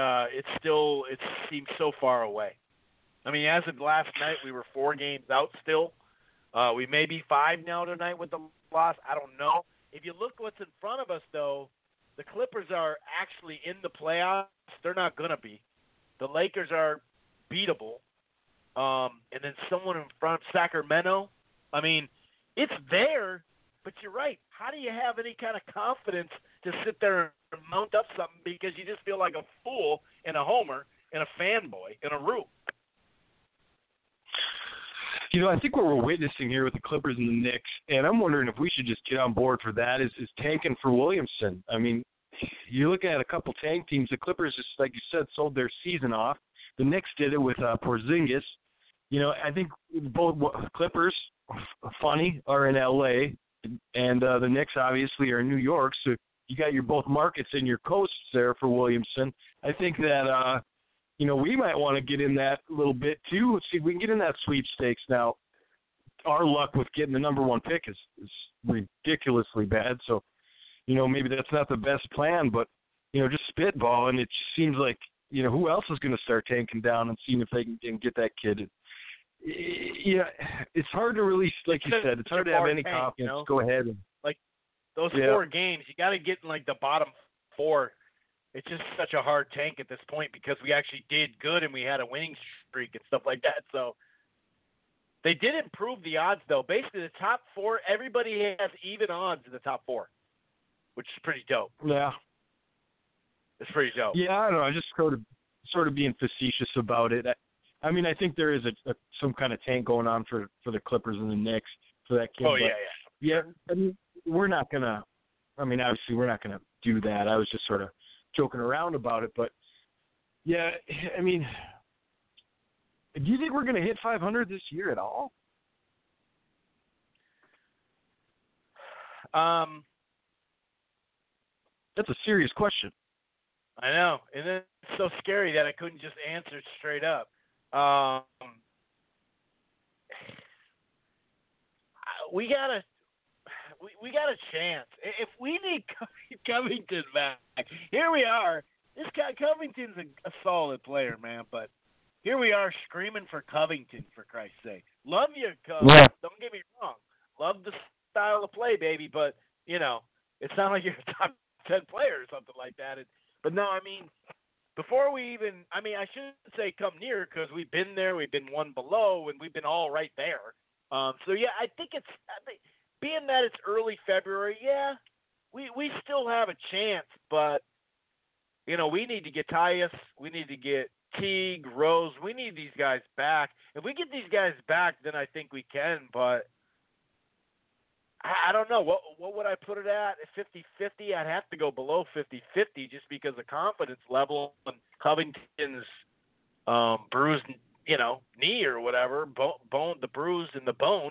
seems so far away. I mean, as of last night, we were 4 games out still. We may be 5 now tonight with the loss. I don't know. If you look what's in front of us, though, the Clippers are actually in the playoffs. They're not going to be. The Lakers are beatable. And then someone in front, Sacramento. I mean, it's there, but you're right. How do you have any kind of confidence to sit there and mount up something because you just feel like a fool and a homer and a fanboy and a root? You know, I think what we're witnessing here with the Clippers and the Knicks, and I'm wondering if we should just get on board for that, is tanking for Williamson. I mean, you look at a couple tank teams. The Clippers, just like you said, sold their season off. The Knicks did it with Porzingis. You know, I think both Clippers, funny, are in L.A., and the Knicks obviously are in New York. So you got your both markets and your coasts there for Williamson. I think that, you know, we might want to get in that a little bit too. See if we can get in that sweepstakes now. Our luck with getting the number 1 pick is ridiculously bad. So, you know, maybe that's not the best plan, but, you know, just spitballing, it seems like who else is going to start tanking down and seeing if they can get that kid? Yeah, it's hard to really, like you said, it's hard to have any confidence. Go ahead. Like those 4 games, you got to get in like the bottom 4. It's just such a hard tank at this point because we actually did good and we had a winning streak and stuff like that. So they did improve the odds, though. Basically, the top 4, everybody has even odds in the top 4, which is pretty dope. Yeah. It's pretty dope. Yeah, I don't know. I'm just sort of being facetious about it. I mean, I think there is some kind of tank going on for the Clippers and the Knicks for that kid. Oh, yeah. Yeah, I mean, we're not going to – I mean, obviously we're not going to do that. I was just sort of joking around about it. But, yeah, I mean, do you think we're going to hit 500 this year at all? That's a serious question. I know. And it's so scary that I couldn't just answer it straight up. We got a chance. If we need Covington back, here we are. This guy Covington's a solid player, man, but here we are screaming for Covington, for Christ's sake. Love you, Covington. Yeah. Don't get me wrong. Love the style of play, baby, but, it's not like you're a top 10 player or something like that. But no, I mean, before we even, I shouldn't say come near because we've been there, we've been one below, and we've been all right there. So, yeah, I think being that it's early February, yeah, we still have a chance, but, we need to get Tyus, we need to get Teague, Rose, we need these guys back. If we get these guys back, then I think we can, but I don't know. What would I put it at? 50-50? I'd have to go below 50-50 just because of confidence level and Covington's bruised, knee or whatever, bone, the bruise in the bone.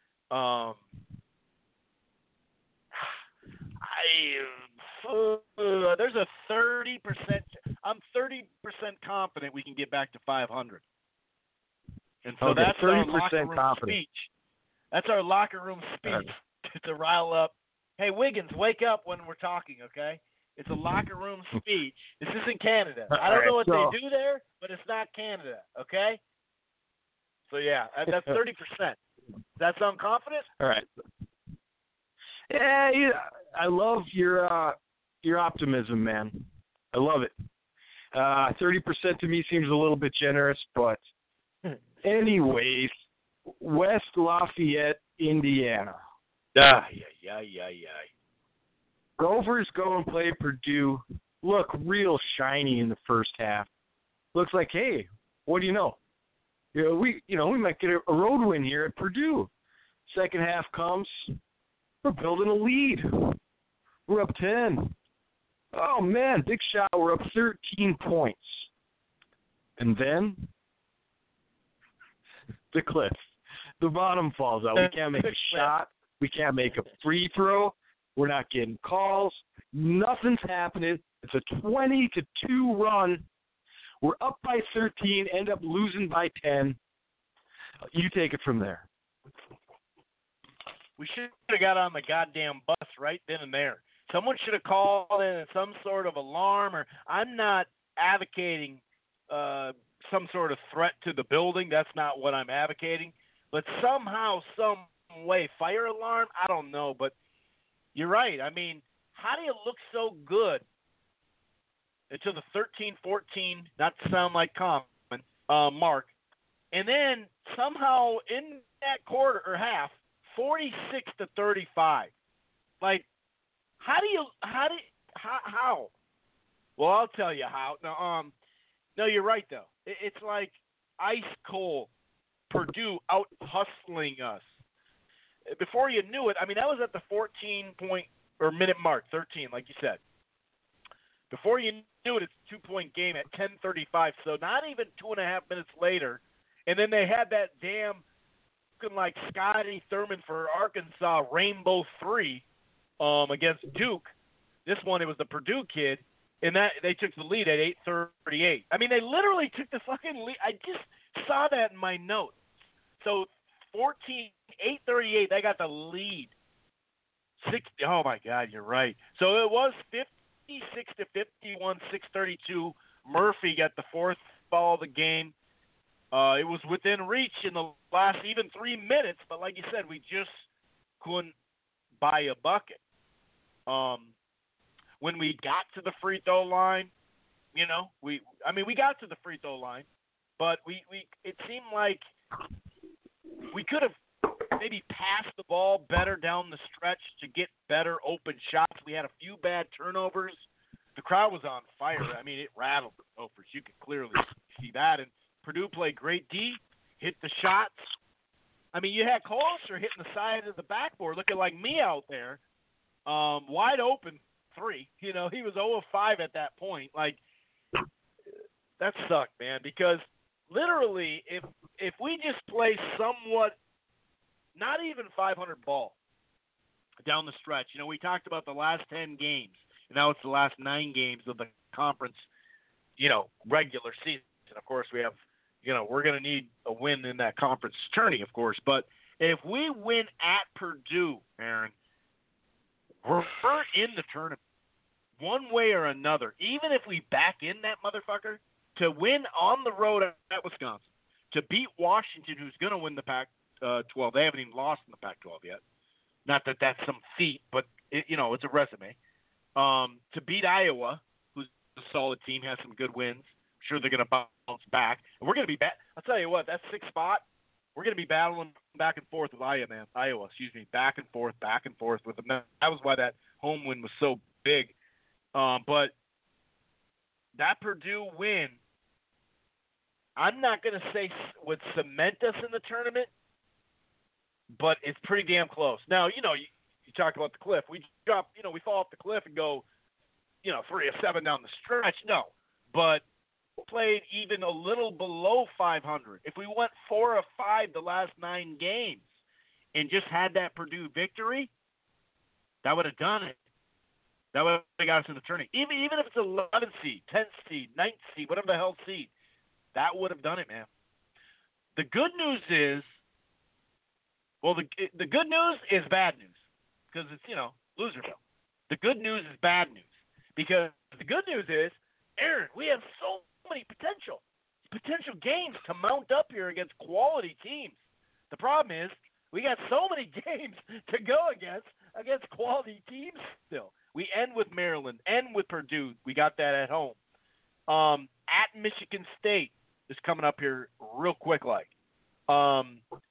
There's a 30%. I'm 30% confident we can get back to 500. And so that's 30% our locker room confident. Speech. That's our locker room speech to rile up. Hey, Wiggins, wake up when we're talking, okay? It's a locker room speech. This isn't Canada. I don't know what they do there, but it's not Canada, okay? So, yeah, that's 30%. Does that sound confident? All right. Yeah, I love your optimism, man. I love it. 30% to me seems a little bit generous, but anyways, West Lafayette, Indiana. Gophers go and play Purdue. Look real shiny in the first half. Looks like, hey, what do you know? We might get a road win here at Purdue. Second half comes, we're building a lead. We're up 10. Oh man, big shot. We're up 13 points, and then the cliff. The bottom falls out. We can't make a shot. We can't make a free throw. We're not getting calls. Nothing's happening. It's a 20-2 run. We're up by 13, end up losing by 10. You take it from there. We should have got on the goddamn bus right then and there. Someone should have called in some sort of alarm, or I'm not advocating some sort of threat to the building. That's not what I'm advocating. But somehow, some way, fire alarm, I don't know. But you're right. I mean, how do you look so good until the 13-14, not to sound like common, mark, and then somehow in that quarter or half, 46-35. Like, how? Well, I'll tell you how. No, you're right though. It's like ice cold. Purdue out hustling us. Before you knew it, I mean that was at the 14-point or minute mark, 13, like you said. Before you knew it, it's a 2-point game at 10:35. So not even 2.5 minutes later, and then they had that damn looking like Scotty Thurman for Arkansas rainbow three against Duke. This one, it was the Purdue kid, and that they took the lead at 8:38. I mean, they literally took the fucking lead. I just saw that in my notes. So 8:38, they got the lead. Oh my God, you're right. So it was 56-51, 6:32 Murphy got the fourth foul of the game. It was within reach in the last even 3 minutes, but like you said, we just couldn't buy a bucket. When we got to the free throw line, we got to the free throw line, but it seemed like we could have maybe passed the ball better down the stretch to get better open shots. We had a few bad turnovers. The crowd was on fire. I mean, it rattled the Gophers. You could clearly see that. And Purdue played great D, hit the shots. I mean, you had Colster hitting the side of the backboard, looking like me out there, wide open three. He was 0 of 5 at that point. Like, that sucked, man, because literally if we just play somewhat, not even 500 ball down the stretch. We talked about the last 10 games, and now it's the last 9 games of the conference, regular season. Of course, we have, we're going to need a win in that conference tourney, of course. But if we win at Purdue, Aaron, we're in the tournament one way or another. Even if we back in that motherfucker, to win on the road at Wisconsin, to beat Washington, who's going to win the Pac-12. They haven't even lost in the Pac-12 yet. Not that that's some feat, but, it's a resume. To beat Iowa, who's a solid team, has some good wins. I'm sure they're going to bounce back. And we're going to be back. I'll tell you what, that 6th spot, we're going to be battling back and forth with Iowa, back and forth with them. That was why that home win was so big. But that Purdue win, I'm not going to say would cement us in the tournament, but it's pretty damn close. Now, you talk about the cliff. We drop, we fall off the cliff and go, 3 of 7 down the stretch. No, but played even a little below 500. If we went 4 of 5 the last 9 games and just had that Purdue victory, that would have done it. That would have got us in the tourney. Even if it's 11th seed, 10th seed, 9th seed, whatever the hell seed, that would have done it, man. The good news is, the good news is bad news because it's, Loserville. The good news is bad news because the good news is, Aaron, we have so many potential games to mount up here against quality teams. The problem is we got so many games to go against quality teams still. We end with Maryland, end with Purdue. We got that at home. At Michigan State is coming up here real quick like. At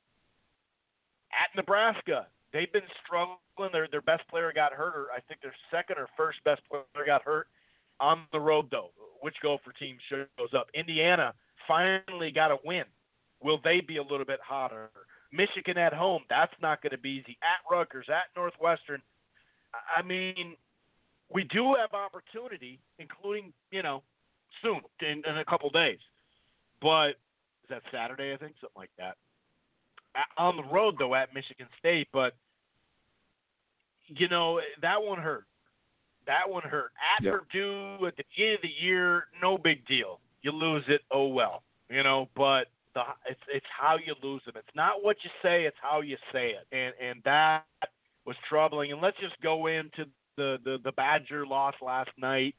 Nebraska, they've been struggling. Their best player got hurt, or I think their second or first best player got hurt on the road, though. Which Gopher team shows up? Indiana finally got a win. Will they be a little bit hotter? Michigan at home, that's not going to be easy. At Rutgers, at Northwestern. I mean, we do have opportunity, including, soon, in a couple days. But is that Saturday, I think? Something like that. On the road, though, at Michigan State. But, that one hurt. At Purdue, at the end of the year, no big deal. You lose it, oh well. But it's how you lose it. It's not what you say, it's how you say it. And that was troubling. And let's just go into the Badger loss last night.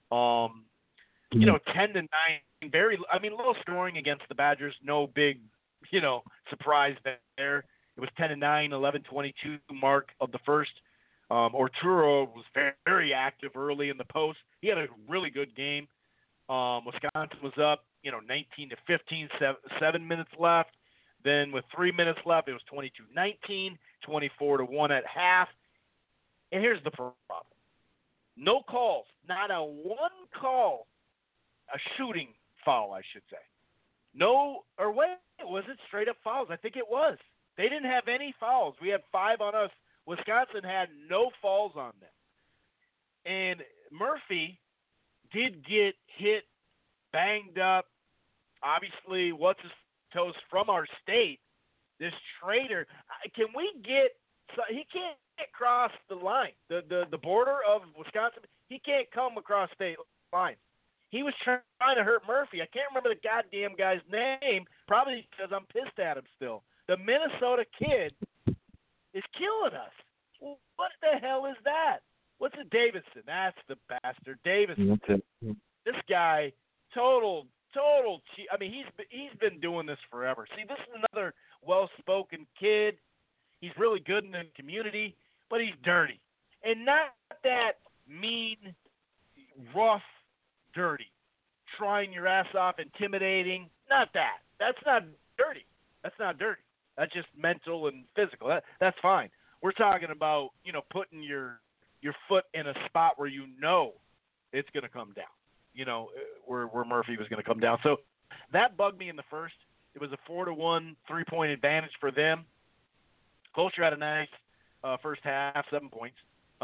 10-9, low scoring against the Badgers, no big, surprise there. It was 10-9, 11-22 mark of the first. Orturo was very, very active early in the post. He had a really good game. Wisconsin was up, 19-15, 7 minutes left. Then with 3 minutes left, it was 22-19, 24-1 at half. And here's the problem. No calls, not a one call, a shooting foul, I should say. No, or wait, was it straight up fouls? I think it was. They didn't have any fouls. We had 5 on us. Wisconsin had no fouls on them. And Murphy did get hit, banged up. Obviously, what's his toes from our state, this traitor. Can we get – he can't cross the line, the border of Wisconsin. He can't come across state lines. He was trying to hurt Murphy. I can't remember the goddamn guy's name, probably because I'm pissed at him still. The Minnesota kid is killing us. What the hell is that? What's it, Davidson? That's the bastard. Davidson. This guy total. I mean, he's been doing this forever. See, this is another well-spoken kid. He's really good in the community, but he's dirty, and not that mean, rough, dirty, trying your ass off, intimidating. Not that. That's not dirty. That's just mental and physical. That's fine. We're talking about, putting your foot in a spot where it's going to come down. Where Murphy was going to come down. So that bugged me in the first. It was a 4-1 3-point advantage for them. Closer had a nice first half, 7 points.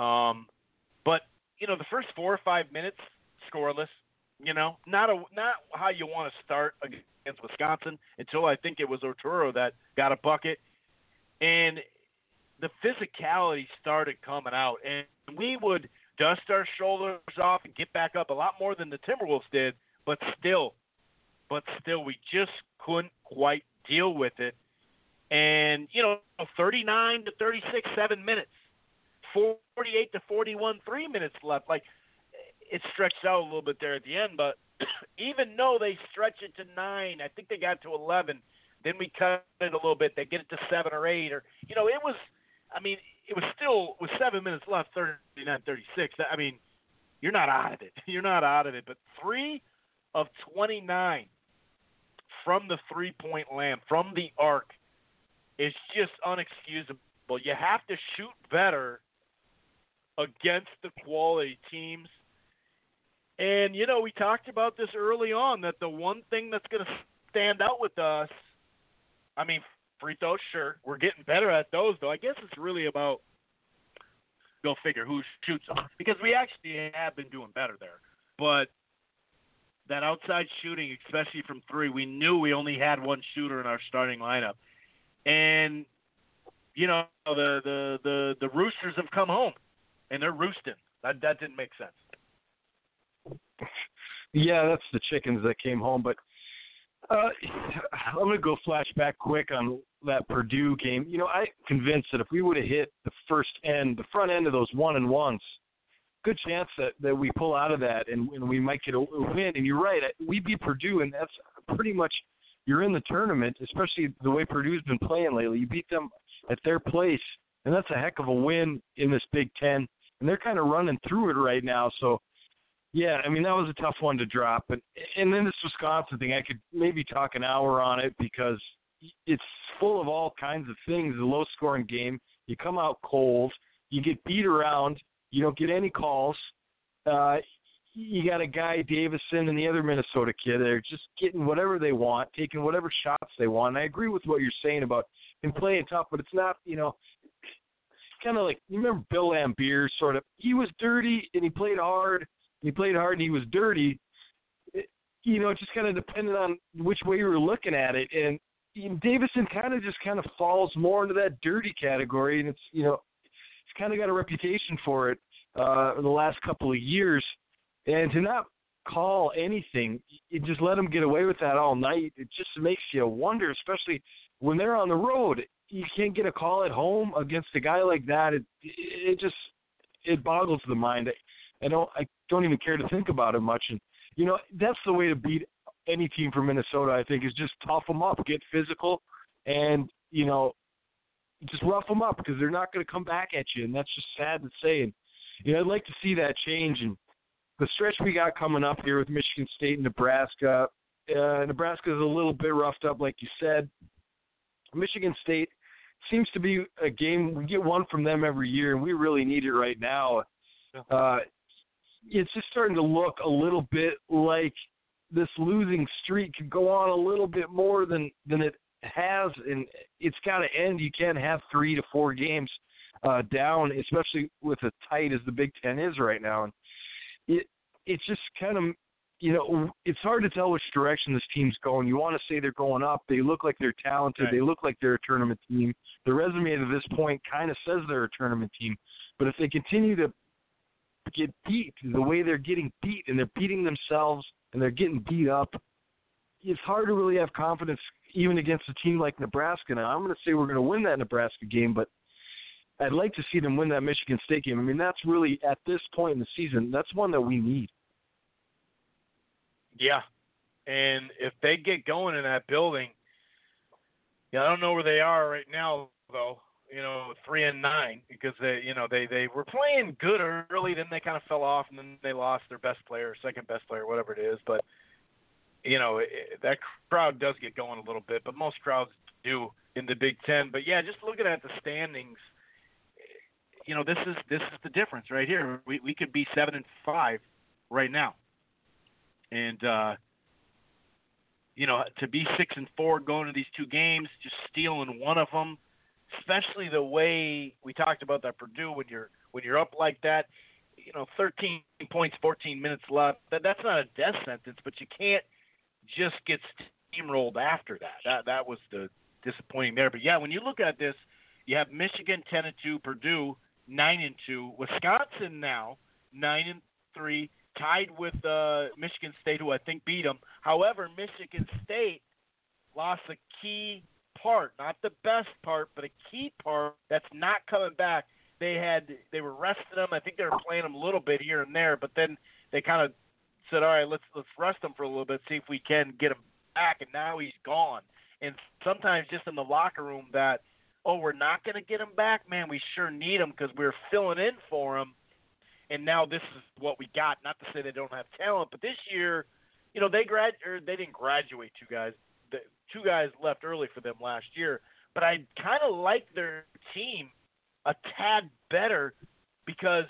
But the first 4 or 5 minutes scoreless. Not how you want to start against Wisconsin until I think it was Otero that got a bucket, and the physicality started coming out, and we would dust our shoulders off and get back up a lot more than the Timberwolves did, but still we just couldn't quite deal with it. And 39 to 36, 7 minutes, 48 to 41, 3 minutes left. Like, it stretched out a little bit there at the end, but even though they stretch it to 9, I think they got to 11. Then we cut it a little bit. They get it to 7 or 8, or it was still with 7 minutes left, 39-36. I mean, you're not out of it. But 3 of 29 from the 3-point land, from the arc, is just unexcusable. You have to shoot better against the quality teams. And, we talked about this early on, that the one thing that's going to stand out with us, free throws, sure. We're getting better at those, though. I guess it's really about, go figure, who shoots them. Because we actually have been doing better there. But that outside shooting, especially from 3, we knew we only had one shooter in our starting lineup. And, the Roosters have come home, and they're roosting. That didn't make sense. Yeah, that's the chickens that came home. But I'm going to go flashback quick on that Purdue game. I'm convinced that if we would have hit the front end of those 1-and-1s, good chance that we pull out of that and we might get a win. And you're right, we beat Purdue, and that's pretty much, you're in the tournament, especially the way Purdue's been playing lately. You beat them at their place, and that's a heck of a win in this Big Ten. And they're kind of running through it right now. So, yeah, that was a tough one to drop. And then this Wisconsin thing, I could maybe talk an hour on it because it's full of all kinds of things. A low-scoring game. You come out cold. You get beat around. You don't get any calls. You got a guy, Davison, and the other Minnesota kid. They're just getting whatever they want, taking whatever shots they want. And I agree with what you're saying about him playing tough, but it's not, kind of like, you remember Bill Laimbeer, sort of. He was dirty, and he played hard. And he was dirty. It just kind of depended on which way you were looking at it. And Davison kind of falls more into that dirty category, and it's, he's kind of got a reputation for it in the last couple of years. And to not call anything, you just let them get away with that all night. It just makes you wonder, especially when they're on the road. You can't get a call at home against a guy like that. It boggles the mind. I don't even care to think about it much. And, that's the way to beat any team from Minnesota, I think, is just tough them up, get physical, and, just rough them up because they're not going to come back at you. And that's just sad to say. And, I'd like to see that change. And the stretch we got coming up here with Michigan State and Nebraska, Nebraska's a little bit roughed up, like you said. Michigan State seems to be a game, we get one from them every year, and we really need it right now. It's just starting to look a little bit like this losing streak could go on a little bit more than it has, and it's got to end. You can't have 3 to 4 games down, especially with as tight as the Big Ten is right now. And it's just kind of, it's hard to tell which direction this team's going. You want to say they're going up. They look like they're talented. Right. They look like they're a tournament team. The resume to this point kind of says they're a tournament team. But if they continue to get beat the way they're getting beat, and they're beating themselves and they're getting beat up, it's hard to really have confidence even against a team like Nebraska. Now, I'm going to say we're going to win that Nebraska game, but I'd like to see them win that Michigan State game. That's really, at this point in the season, that's one that we need. Yeah, And if they get going in that building, I don't know where they are right now, though. 3-9 because they were playing good early, then they kind of fell off, and then they lost their best player, second best player, whatever it is. But that crowd does get going a little bit, but most crowds do in the Big Ten. But yeah, just looking at the standings, this is the difference right here. We could be 7-5 right now, and to be 6-4 going to these two games, just stealing one of them, especially the way we talked about that Purdue when you're up like that, 13 points, 14 minutes left. That's not a death sentence, but you can't just get steamrolled after that. That was the disappointing there. But yeah, when you look at this, you have Michigan 10-2, Purdue 9-2, Wisconsin now 9-3, tied with Michigan State, who I think beat them. However, Michigan State lost a key part, not the best part, but a key part that's not coming back. They were resting them. I think they were playing them a little bit here and there, but then they kind of said, all right, let's rest him for a little bit, see if we can get him back, and now he's gone. And sometimes just in the locker room that, we're not going to get him back? Man, we sure need him because we're filling in for him, and now this is what we got. Not to say they don't have talent, but this year, they didn't graduate two guys. The two guys left early for them last year, but I kind of like their team a tad better because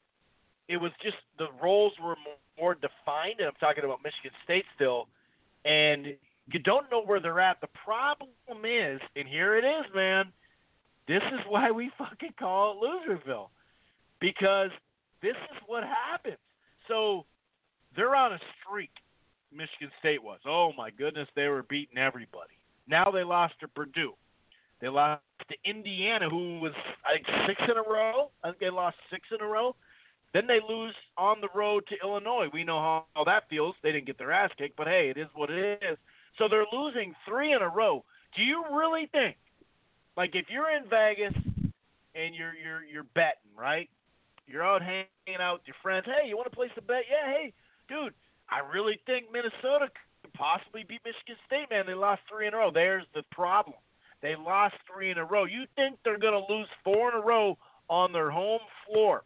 it was just the roles were more defined, and I'm talking about Michigan State still, and you don't know where they're at. The problem is, and here it is, man, this is why we fucking call it Loserville, because this is what happens. So they're on a streak, Michigan State was. Oh, my goodness, they were beating everybody. Now they lost to Purdue. They lost to Indiana, who was, I think, 6 in a row. I think they lost 6 in a row. Then they lose on the road to Illinois. We know how that feels. They didn't get their ass kicked, but hey, it is what it is. So they're losing 3 in a row. Do you really think, like, if you're in Vegas and you're betting, right? You're out hanging out with your friends. Hey, you want to place a bet? Yeah, hey, dude, I really think Minnesota could possibly beat Michigan State, man. They lost 3 in a row. There's the problem. They lost 3 in a row. You think they're going to lose 4 in a row on their home floor?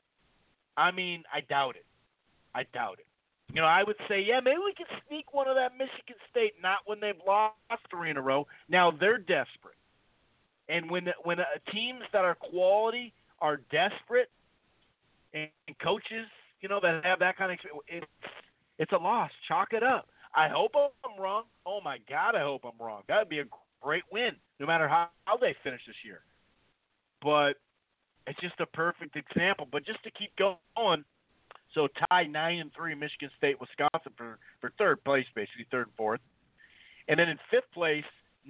I mean, I doubt it. I would say, yeah, maybe we can sneak one of that Michigan State, not when they've lost 3 in a row. Now they're desperate. And when teams that are quality are desperate and coaches, that have that kind of experience, it's a loss. Chalk it up. I hope I'm wrong. Oh, my God, I hope I'm wrong. That would be a great win, no matter how they finish this year. But it's just a perfect example. But just to keep going, so tie 9-3 Michigan State, Wisconsin for third place, basically third and fourth. And then in fifth place,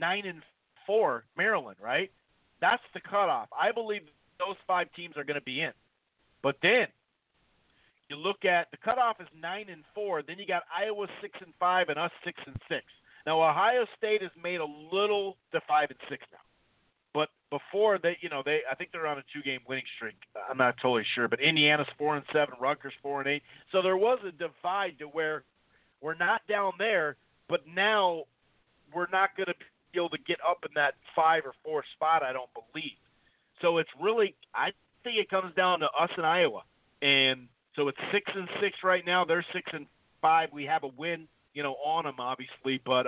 9-4 Maryland, right? That's the cutoff. I believe those 5 teams are going to be in. But then you look at the cutoff is 9-4. Then you got Iowa 6-5 and us 6-6. Now Ohio State has made a little to 5-6 now. But before I think they're on a 2-game winning streak. I'm not totally sure, but Indiana's 4-7, Rutgers 4-8. So there was a divide to where we're not down there, but now we're not going to be able to get up in that 5 or 4 spot. I don't believe. So it's really, I think it comes down to us and Iowa, and so it's 6-6 right now. They're 6-5. We have a win, on them obviously, but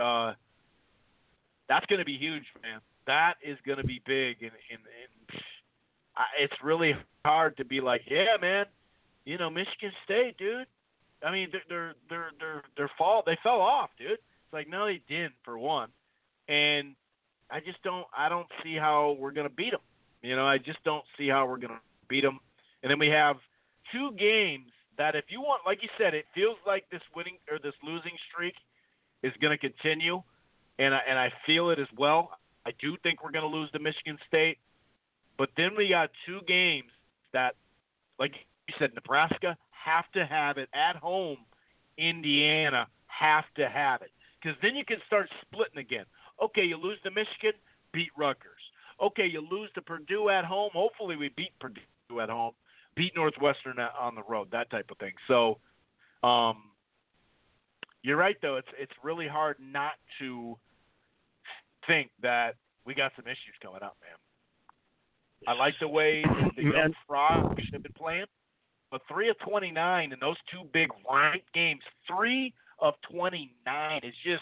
that's going to be huge, man. That is going to be big, and it's really hard to be like, yeah, man, Michigan State, dude. I mean, they fell off, dude. It's like, no, they didn't, for one, and I don't see how we're going to beat them. I just don't see how we're going to beat them. And then we have 2 games that, if you want, like you said, it feels like this winning or this losing streak is going to continue, and I feel it as well. I do think we're going to lose to Michigan State, but then we got 2 games that, like you said, Nebraska have to have it at home. Indiana have to have it, because then you can start splitting again. Okay, you lose to Michigan, beat Rutgers. Okay, you lose to Purdue at home. Hopefully we beat Purdue at home, beat Northwestern on the road, that type of thing. So, you're right though. It's really hard not to think that we got some issues coming up, man. I like the way the young frogs have been playing, but 3 of 29 in those two big ranked games, 3 of 29 is just,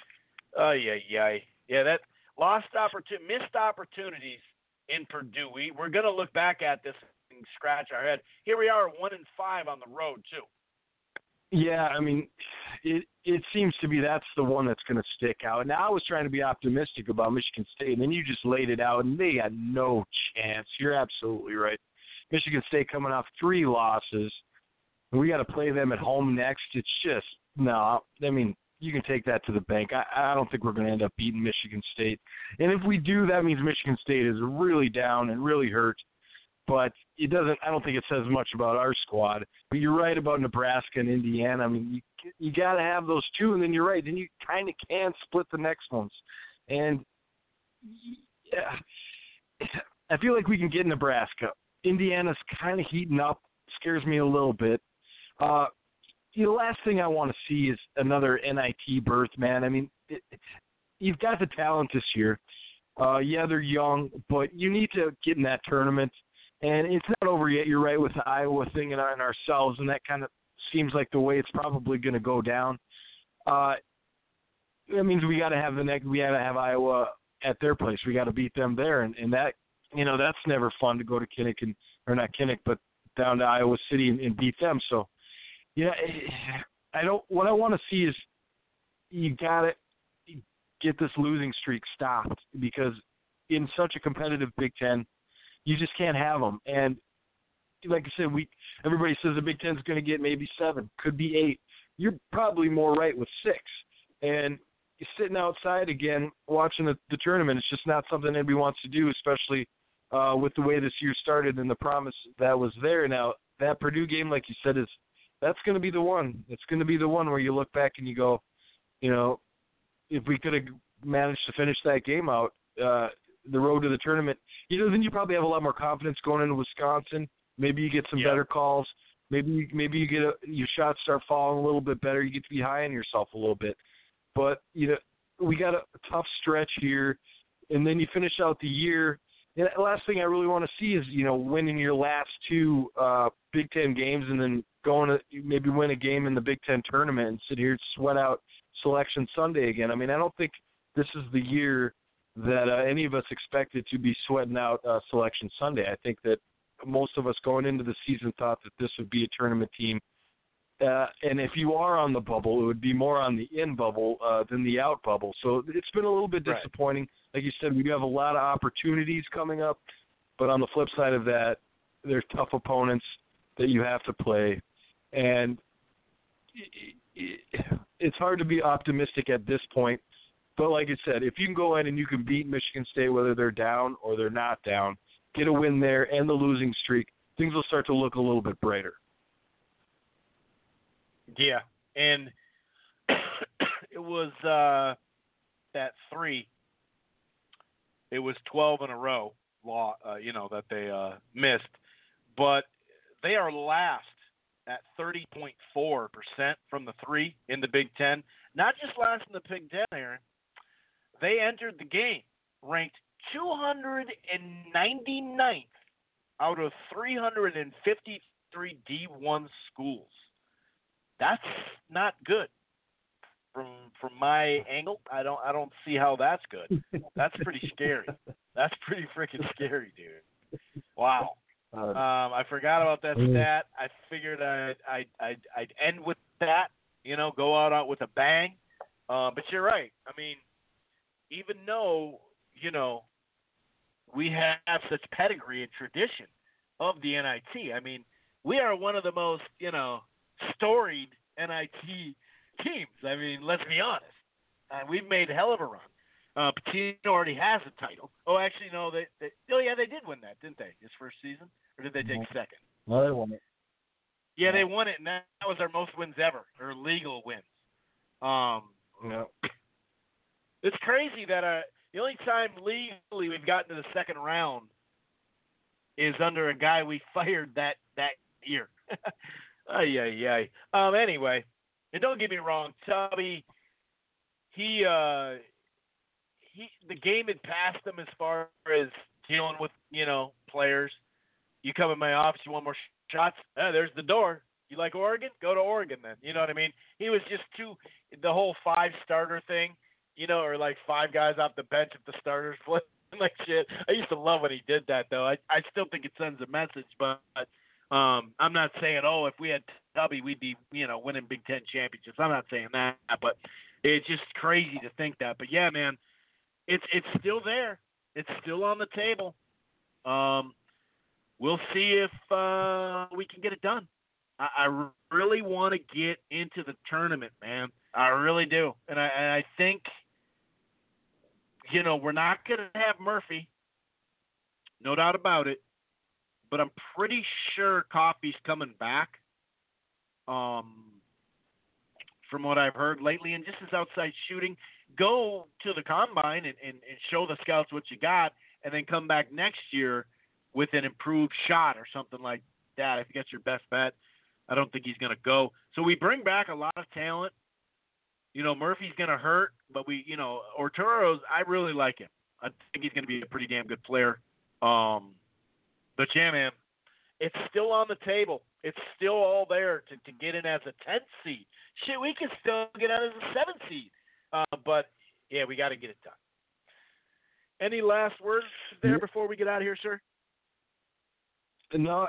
yeah, that missed opportunities in Purdue. We're going to look back at this and scratch our head. Here we are, 1-5 on the road too. Yeah, I mean, it seems to be that's the one that's going to stick out. Now, I was trying to be optimistic about Michigan State, and then you just laid it out, and they had no chance. You're absolutely right. Michigan State coming off 3 losses. We got to play them at home next. It's just, no, I mean, you can take that to the bank. I don't think we're going to end up beating Michigan State. And if we do, that means Michigan State is really down and really hurt. But it doesn't. I don't think it says much about our squad. But you're right about Nebraska and Indiana. I mean, you got to have those two, and then you're right. Then you kind of can split the next ones. And yeah, I feel like we can get Nebraska. Indiana's kind of heating up. Scares me a little bit. The last thing I want to see is another NIT berth, man. I mean, you've got the talent this year. Yeah, they're young, but you need to get in that tournament. And it's not over yet. You're right with the Iowa thing and ourselves, and that kind of seems like the way it's probably going to go down. That means we got to have Iowa at their place. We got to beat them there, and that, that's never fun to go to Kinnick but down to Iowa City and beat them. So, what I want to see is you got to get this losing streak stopped, because in such a competitive Big Ten, you just can't have them. And like I said, everybody says the Big Ten's going to get maybe 7, could be 8. You're probably more right with 6. And you're sitting outside again watching the tournament. It's just not something anybody wants to do, especially with the way this year started and the promise that was there. Now, that Purdue game, like you said, that's going to be the one. It's going to be the one where you look back and you go, if we could have managed to finish that game out, the road to the tournament, then you probably have a lot more confidence going into Wisconsin. Maybe you get some better calls. Maybe you get your shots start falling a little bit better. You get to be high on yourself a little bit. But we got a tough stretch here, and then you finish out the year. And the last thing I really want to see is winning your last 2 Big Ten games, and then going to maybe win a game in the Big Ten tournament and sit here and sweat out Selection Sunday again. I mean, I don't think this is the year that any of us expected to be sweating out Selection Sunday. I think that most of us going into the season thought that this would be a tournament team. And if you are on the bubble, it would be more on the in bubble than the out bubble. So it's been a little bit disappointing. Right. Like you said, we do have a lot of opportunities coming up. But on the flip side of that, there's tough opponents that you have to play. And it's hard to be optimistic at this point. But like I said, if you can go in and you can beat Michigan State, whether they're down or they're not down, get a win there and the losing streak, things will start to look a little bit brighter. Yeah, and it was that 3. It was 12 in a row, that they missed. But they are last at 30.4% from the 3 in the Big Ten. Not just last in the Big Ten, Aaron. They entered the game ranked 299th out of 353 D1 schools. That's not good. From my angle, I don't see how that's good. That's pretty scary. That's pretty freaking scary, dude. Wow. I forgot about that stat. I figured I'd end with that. Go out with a bang. But you're right. I mean, even though, we have such pedigree and tradition of the NIT, I mean, we are one of the most, storied NIT teams. I mean, let's be honest. We've made a hell of a run. Pitino already has a title. Oh, actually, no. They did win that, didn't they, his first season? Or did they take second? No, they won it. Yeah, they won it, and that was our most wins ever, or legal wins. It's crazy that the only time legally we've gotten to the second round is under a guy we fired that year. Anyway, And don't get me wrong, Tubby, the game had passed him as far as dealing with, players. You come in my office, you want more shots? There's the door. You like Oregon? Go to Oregon then. You know what I mean? He was just the whole 5-starter thing, or like 5 guys off the bench if the starters play like shit. I used to love when he did that, though. I still think it sends a message, but I'm not saying, if we had Tubby, we'd be, winning Big Ten championships. I'm not saying that, but it's just crazy to think that. But yeah, man, it's still there. It's still on the table. We'll see if we can get it done. I really want to get into the tournament, man. I really do. And I think, we're not going to have Murphy. No doubt about it. But I'm pretty sure Coffey's coming back from what I've heard lately. And just as outside shooting, go to the combine and show the scouts what you got, and then come back next year with an improved shot or something like that. I think that's your best bet. I don't think he's going to go. So we bring back a lot of talent. Murphy's going to hurt, but Arturo's, I really like him. I think he's going to be a pretty damn good player. But yeah, man, it's still on the table. It's still all there to get in as a 10th seed. Shit, we can still get out as a 7th seed. But yeah, we got to get it done. Any last words there before we get out of here, sir? No,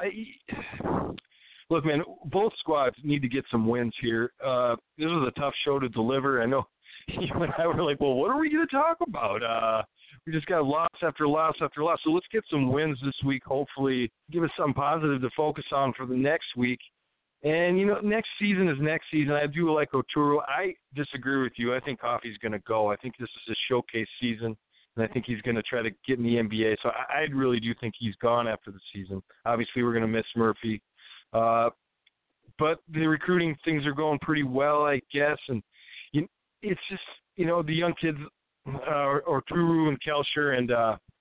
look, man, both squads need to get some wins here. This was a tough show to deliver. I know you and I were like, well, what are we going to talk about? We just got loss after loss after loss. So let's get some wins this week, hopefully give us something positive to focus on for the next week. And, next season is next season. I do like Oturu. I disagree with you. I think Coffey's going to go. I think this is a showcase season. And I think he's going to try to get in the NBA. So I really do think he's gone after the season. Obviously, we're going to miss Murphy. But the recruiting things are going pretty well, I guess. And it's just, the young kids, Oturu and Kelcher and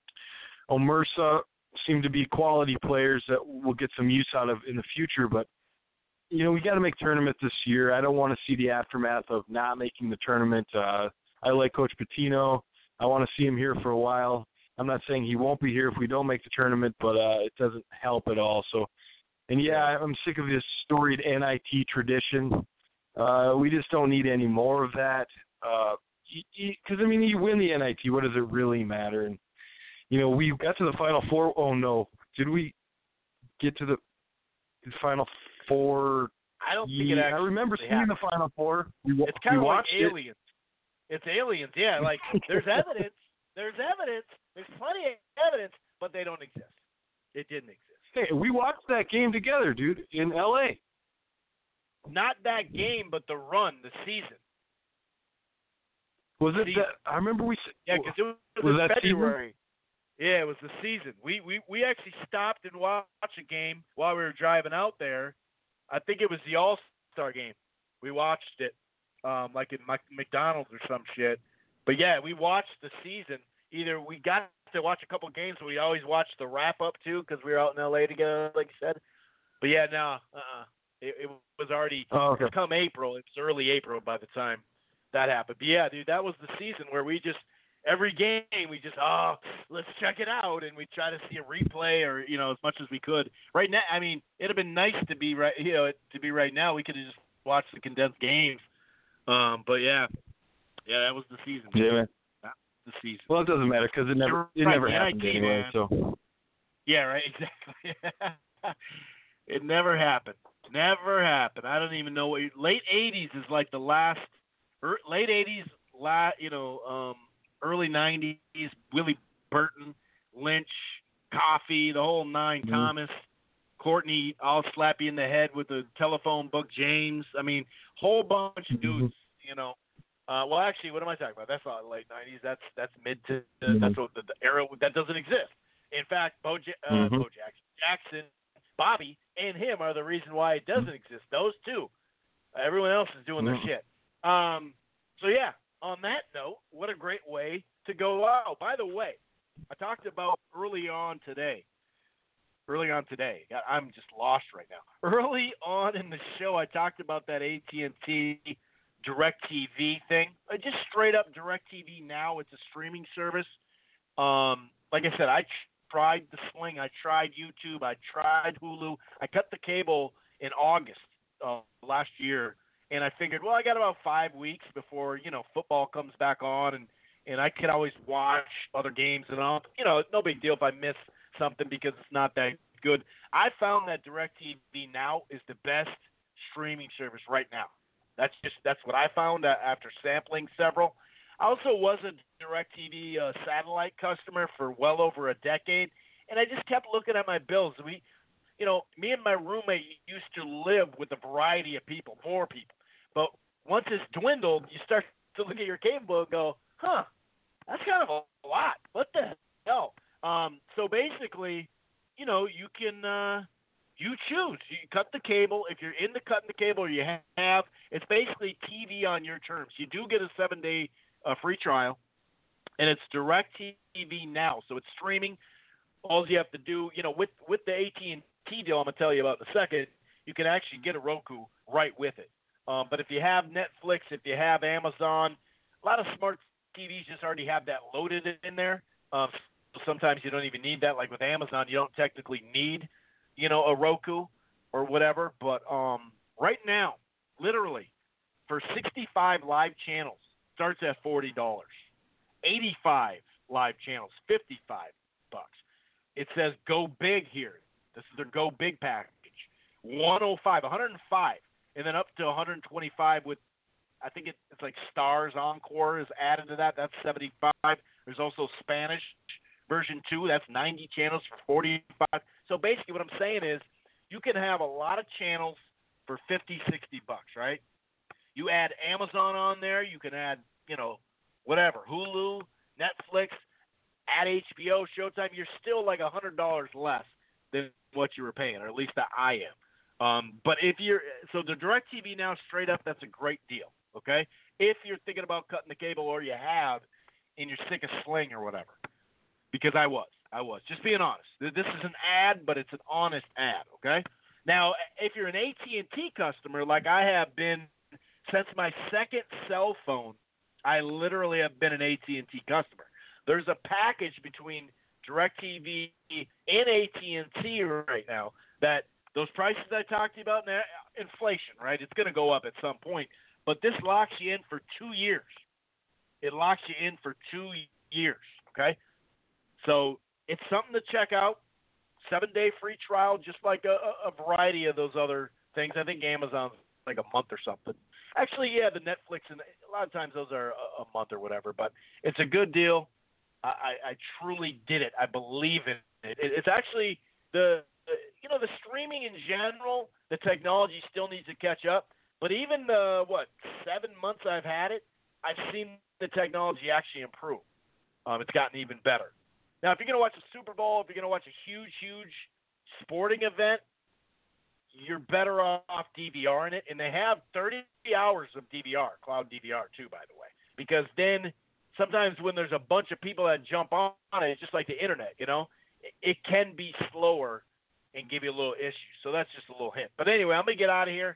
Omersa seem to be quality players that we'll get some use out of in the future. But, we got to make tournament this year. I don't want to see the aftermath of not making the tournament. I like Coach Pitino. I want to see him here for a while. I'm not saying he won't be here if we don't make the tournament, but it doesn't help at all. So, and yeah, I'm sick of this storied NIT tradition. We just don't need any more of that. Because, you win the NIT. What does it really matter? And, we got to the Final Four. Oh, no. Did we get to the Final Four? I don't think it actually. I remember seeing the Final Four. It's kind of like Aliens. It's Aliens, yeah. Like, there's evidence. There's evidence. There's plenty of evidence, but they don't exist. It didn't exist. Hey, we watched that game together, dude, in L.A. Not that game, but the run, the season. Was it that? I remember we. Yeah, because it was in February. Season? Yeah, it was the season. We actually stopped and watched a game while we were driving out there. I think it was the All-Star game. We watched it, like in McDonald's or some shit. But yeah, we watched the season. Either we got to watch a couple games, but we always watched the wrap-up too because we were out in L.A. together, like you said. But yeah, no, it was already come April. It was early April by the time that happened. But yeah, dude, that was the season where we just every game we just let's check it out, and we try to see a replay or as much as we could. Right now, it'd have been nice to be right now. We could have just watched the condensed games. But yeah, that was the season. Yeah, man. That was the season. Well, it doesn't matter because it never happened anyway. Man. So. Yeah, right. Exactly. It never happened. Never happened. I don't even know what late '80s is like the last. Late '80s, early '90s. Willie Burton, Lynch, Coffey, the whole nine. Mm-hmm. Thomas, Courtney, I'll slap you in the head with a telephone book. James. Whole bunch of dudes. Well, actually, what am I talking about? That's not late '90s. That's mid to. That's what the era that doesn't exist. In fact, Bo Jackson, Bobby, and him are the reason why it doesn't exist. Those two. Everyone else is doing their shit. So yeah, on that note, what a great way to go out. By the way, I talked about early on today. I'm just lost right now. early on in the show, I talked about that AT&T DirecTV thing. Just straight up DirecTV Now. It's a streaming service. Like I said, I tried the Sling. I tried YouTube. I tried Hulu. I cut the cable in August last year, and I figured, well, I got about 5 weeks before, football comes back on, and I could always watch other games and all. No big deal if I miss something because it's not that good. I found that DirecTV Now is the best streaming service right now. That's what I found after sampling several. I also was a DirecTV satellite customer for well over a decade, and I just kept looking at my bills. Me and my roommate used to live with a variety of people, more people. But once it's dwindled, you start to look at your cable bill and go, that's kind of a lot. What the hell? So basically, you can you choose. You cut the cable. If you're into cutting the cable or you have, it's basically TV on your terms. You do get a 7-day free trial, and it's DirecTV Now. So it's streaming. All you have to do, with the AT&T deal I'm going to tell you about in a second, you can actually get a Roku right with it. But if you have Netflix, if you have Amazon, a lot of smart TVs just already have that loaded in there. Sometimes you don't even need that. Like with Amazon, you don't technically need, a Roku or whatever. But right now, literally, for 65 live channels, starts at $40. 85 live channels, $55. It says Go Big here. This is their Go Big package. 105, and then up to 125 with, I think it's like Stars Encore is added to that. That's 75. There's also Spanish version 2. That's 90 channels for $45. So basically what I'm saying is you can have a lot of channels for $50, $60, right? You add Amazon on there. You can add, whatever, Hulu, Netflix, add HBO, Showtime. You're still like $100 less than what you were paying, or at least I am. But so the DirecTV Now straight up, that's a great deal, okay? If you're thinking about cutting the cable or you have, and you're sick of Sling or whatever. Because I was. Just being honest. This is an ad, but it's an honest ad, okay? Now, if you're an AT&T customer, like I have been since my second cell phone, I literally have been an AT&T customer. There's a package between DirecTV and AT&T right now that those prices I talked to you about, now, inflation, right? It's going to go up at some point. But this locks you in for 2 years. It locks you in for 2 years, okay? So it's something to check out. 7-day free trial, just like a variety of those other things. I think Amazon's like a month or something. Actually, yeah, the Netflix, and a lot of times those are a month or whatever. But it's a good deal. I truly did it. I believe in it. It's actually the streaming in general, the technology still needs to catch up. But even the, 7 months I've had it, I've seen the technology actually improve. It's gotten even better. Now, if you're going to watch the Super Bowl, if you're going to watch a huge, huge sporting event, you're better off DVRing it. And they have 30 hours of DVR, cloud DVR too, by the way. Because then sometimes when there's a bunch of people that jump on it, it's just like the internet, it can be slower and give you a little issue. So that's just a little hint. But anyway, I'm going to get out of here.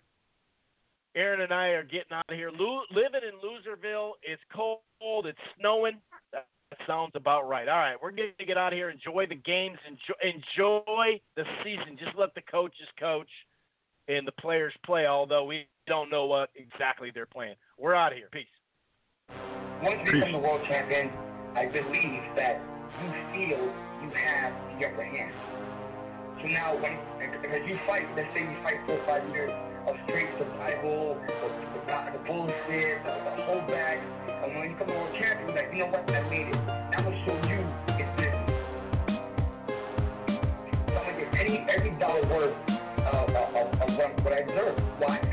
Aaron and I are getting out of here. Living in Loserville, it's cold, it's snowing. That sounds about right. All right, we're going to get out of here. Enjoy the games. Enjoy the season. Just let the coaches coach and the players play, although we don't know what exactly they're playing. We're out of here. Peace. Once you become the world champion, I believe that you feel you have the upper hand. So now, as you fight, let's say you fight 4 or 5 years of straight survival, the bullshit, the holdback, and when you become the world champion, you're like, you know what, I made it. Now I'm going to show you it's different. So I'm going to get every dollar worth of what I deserve. Why?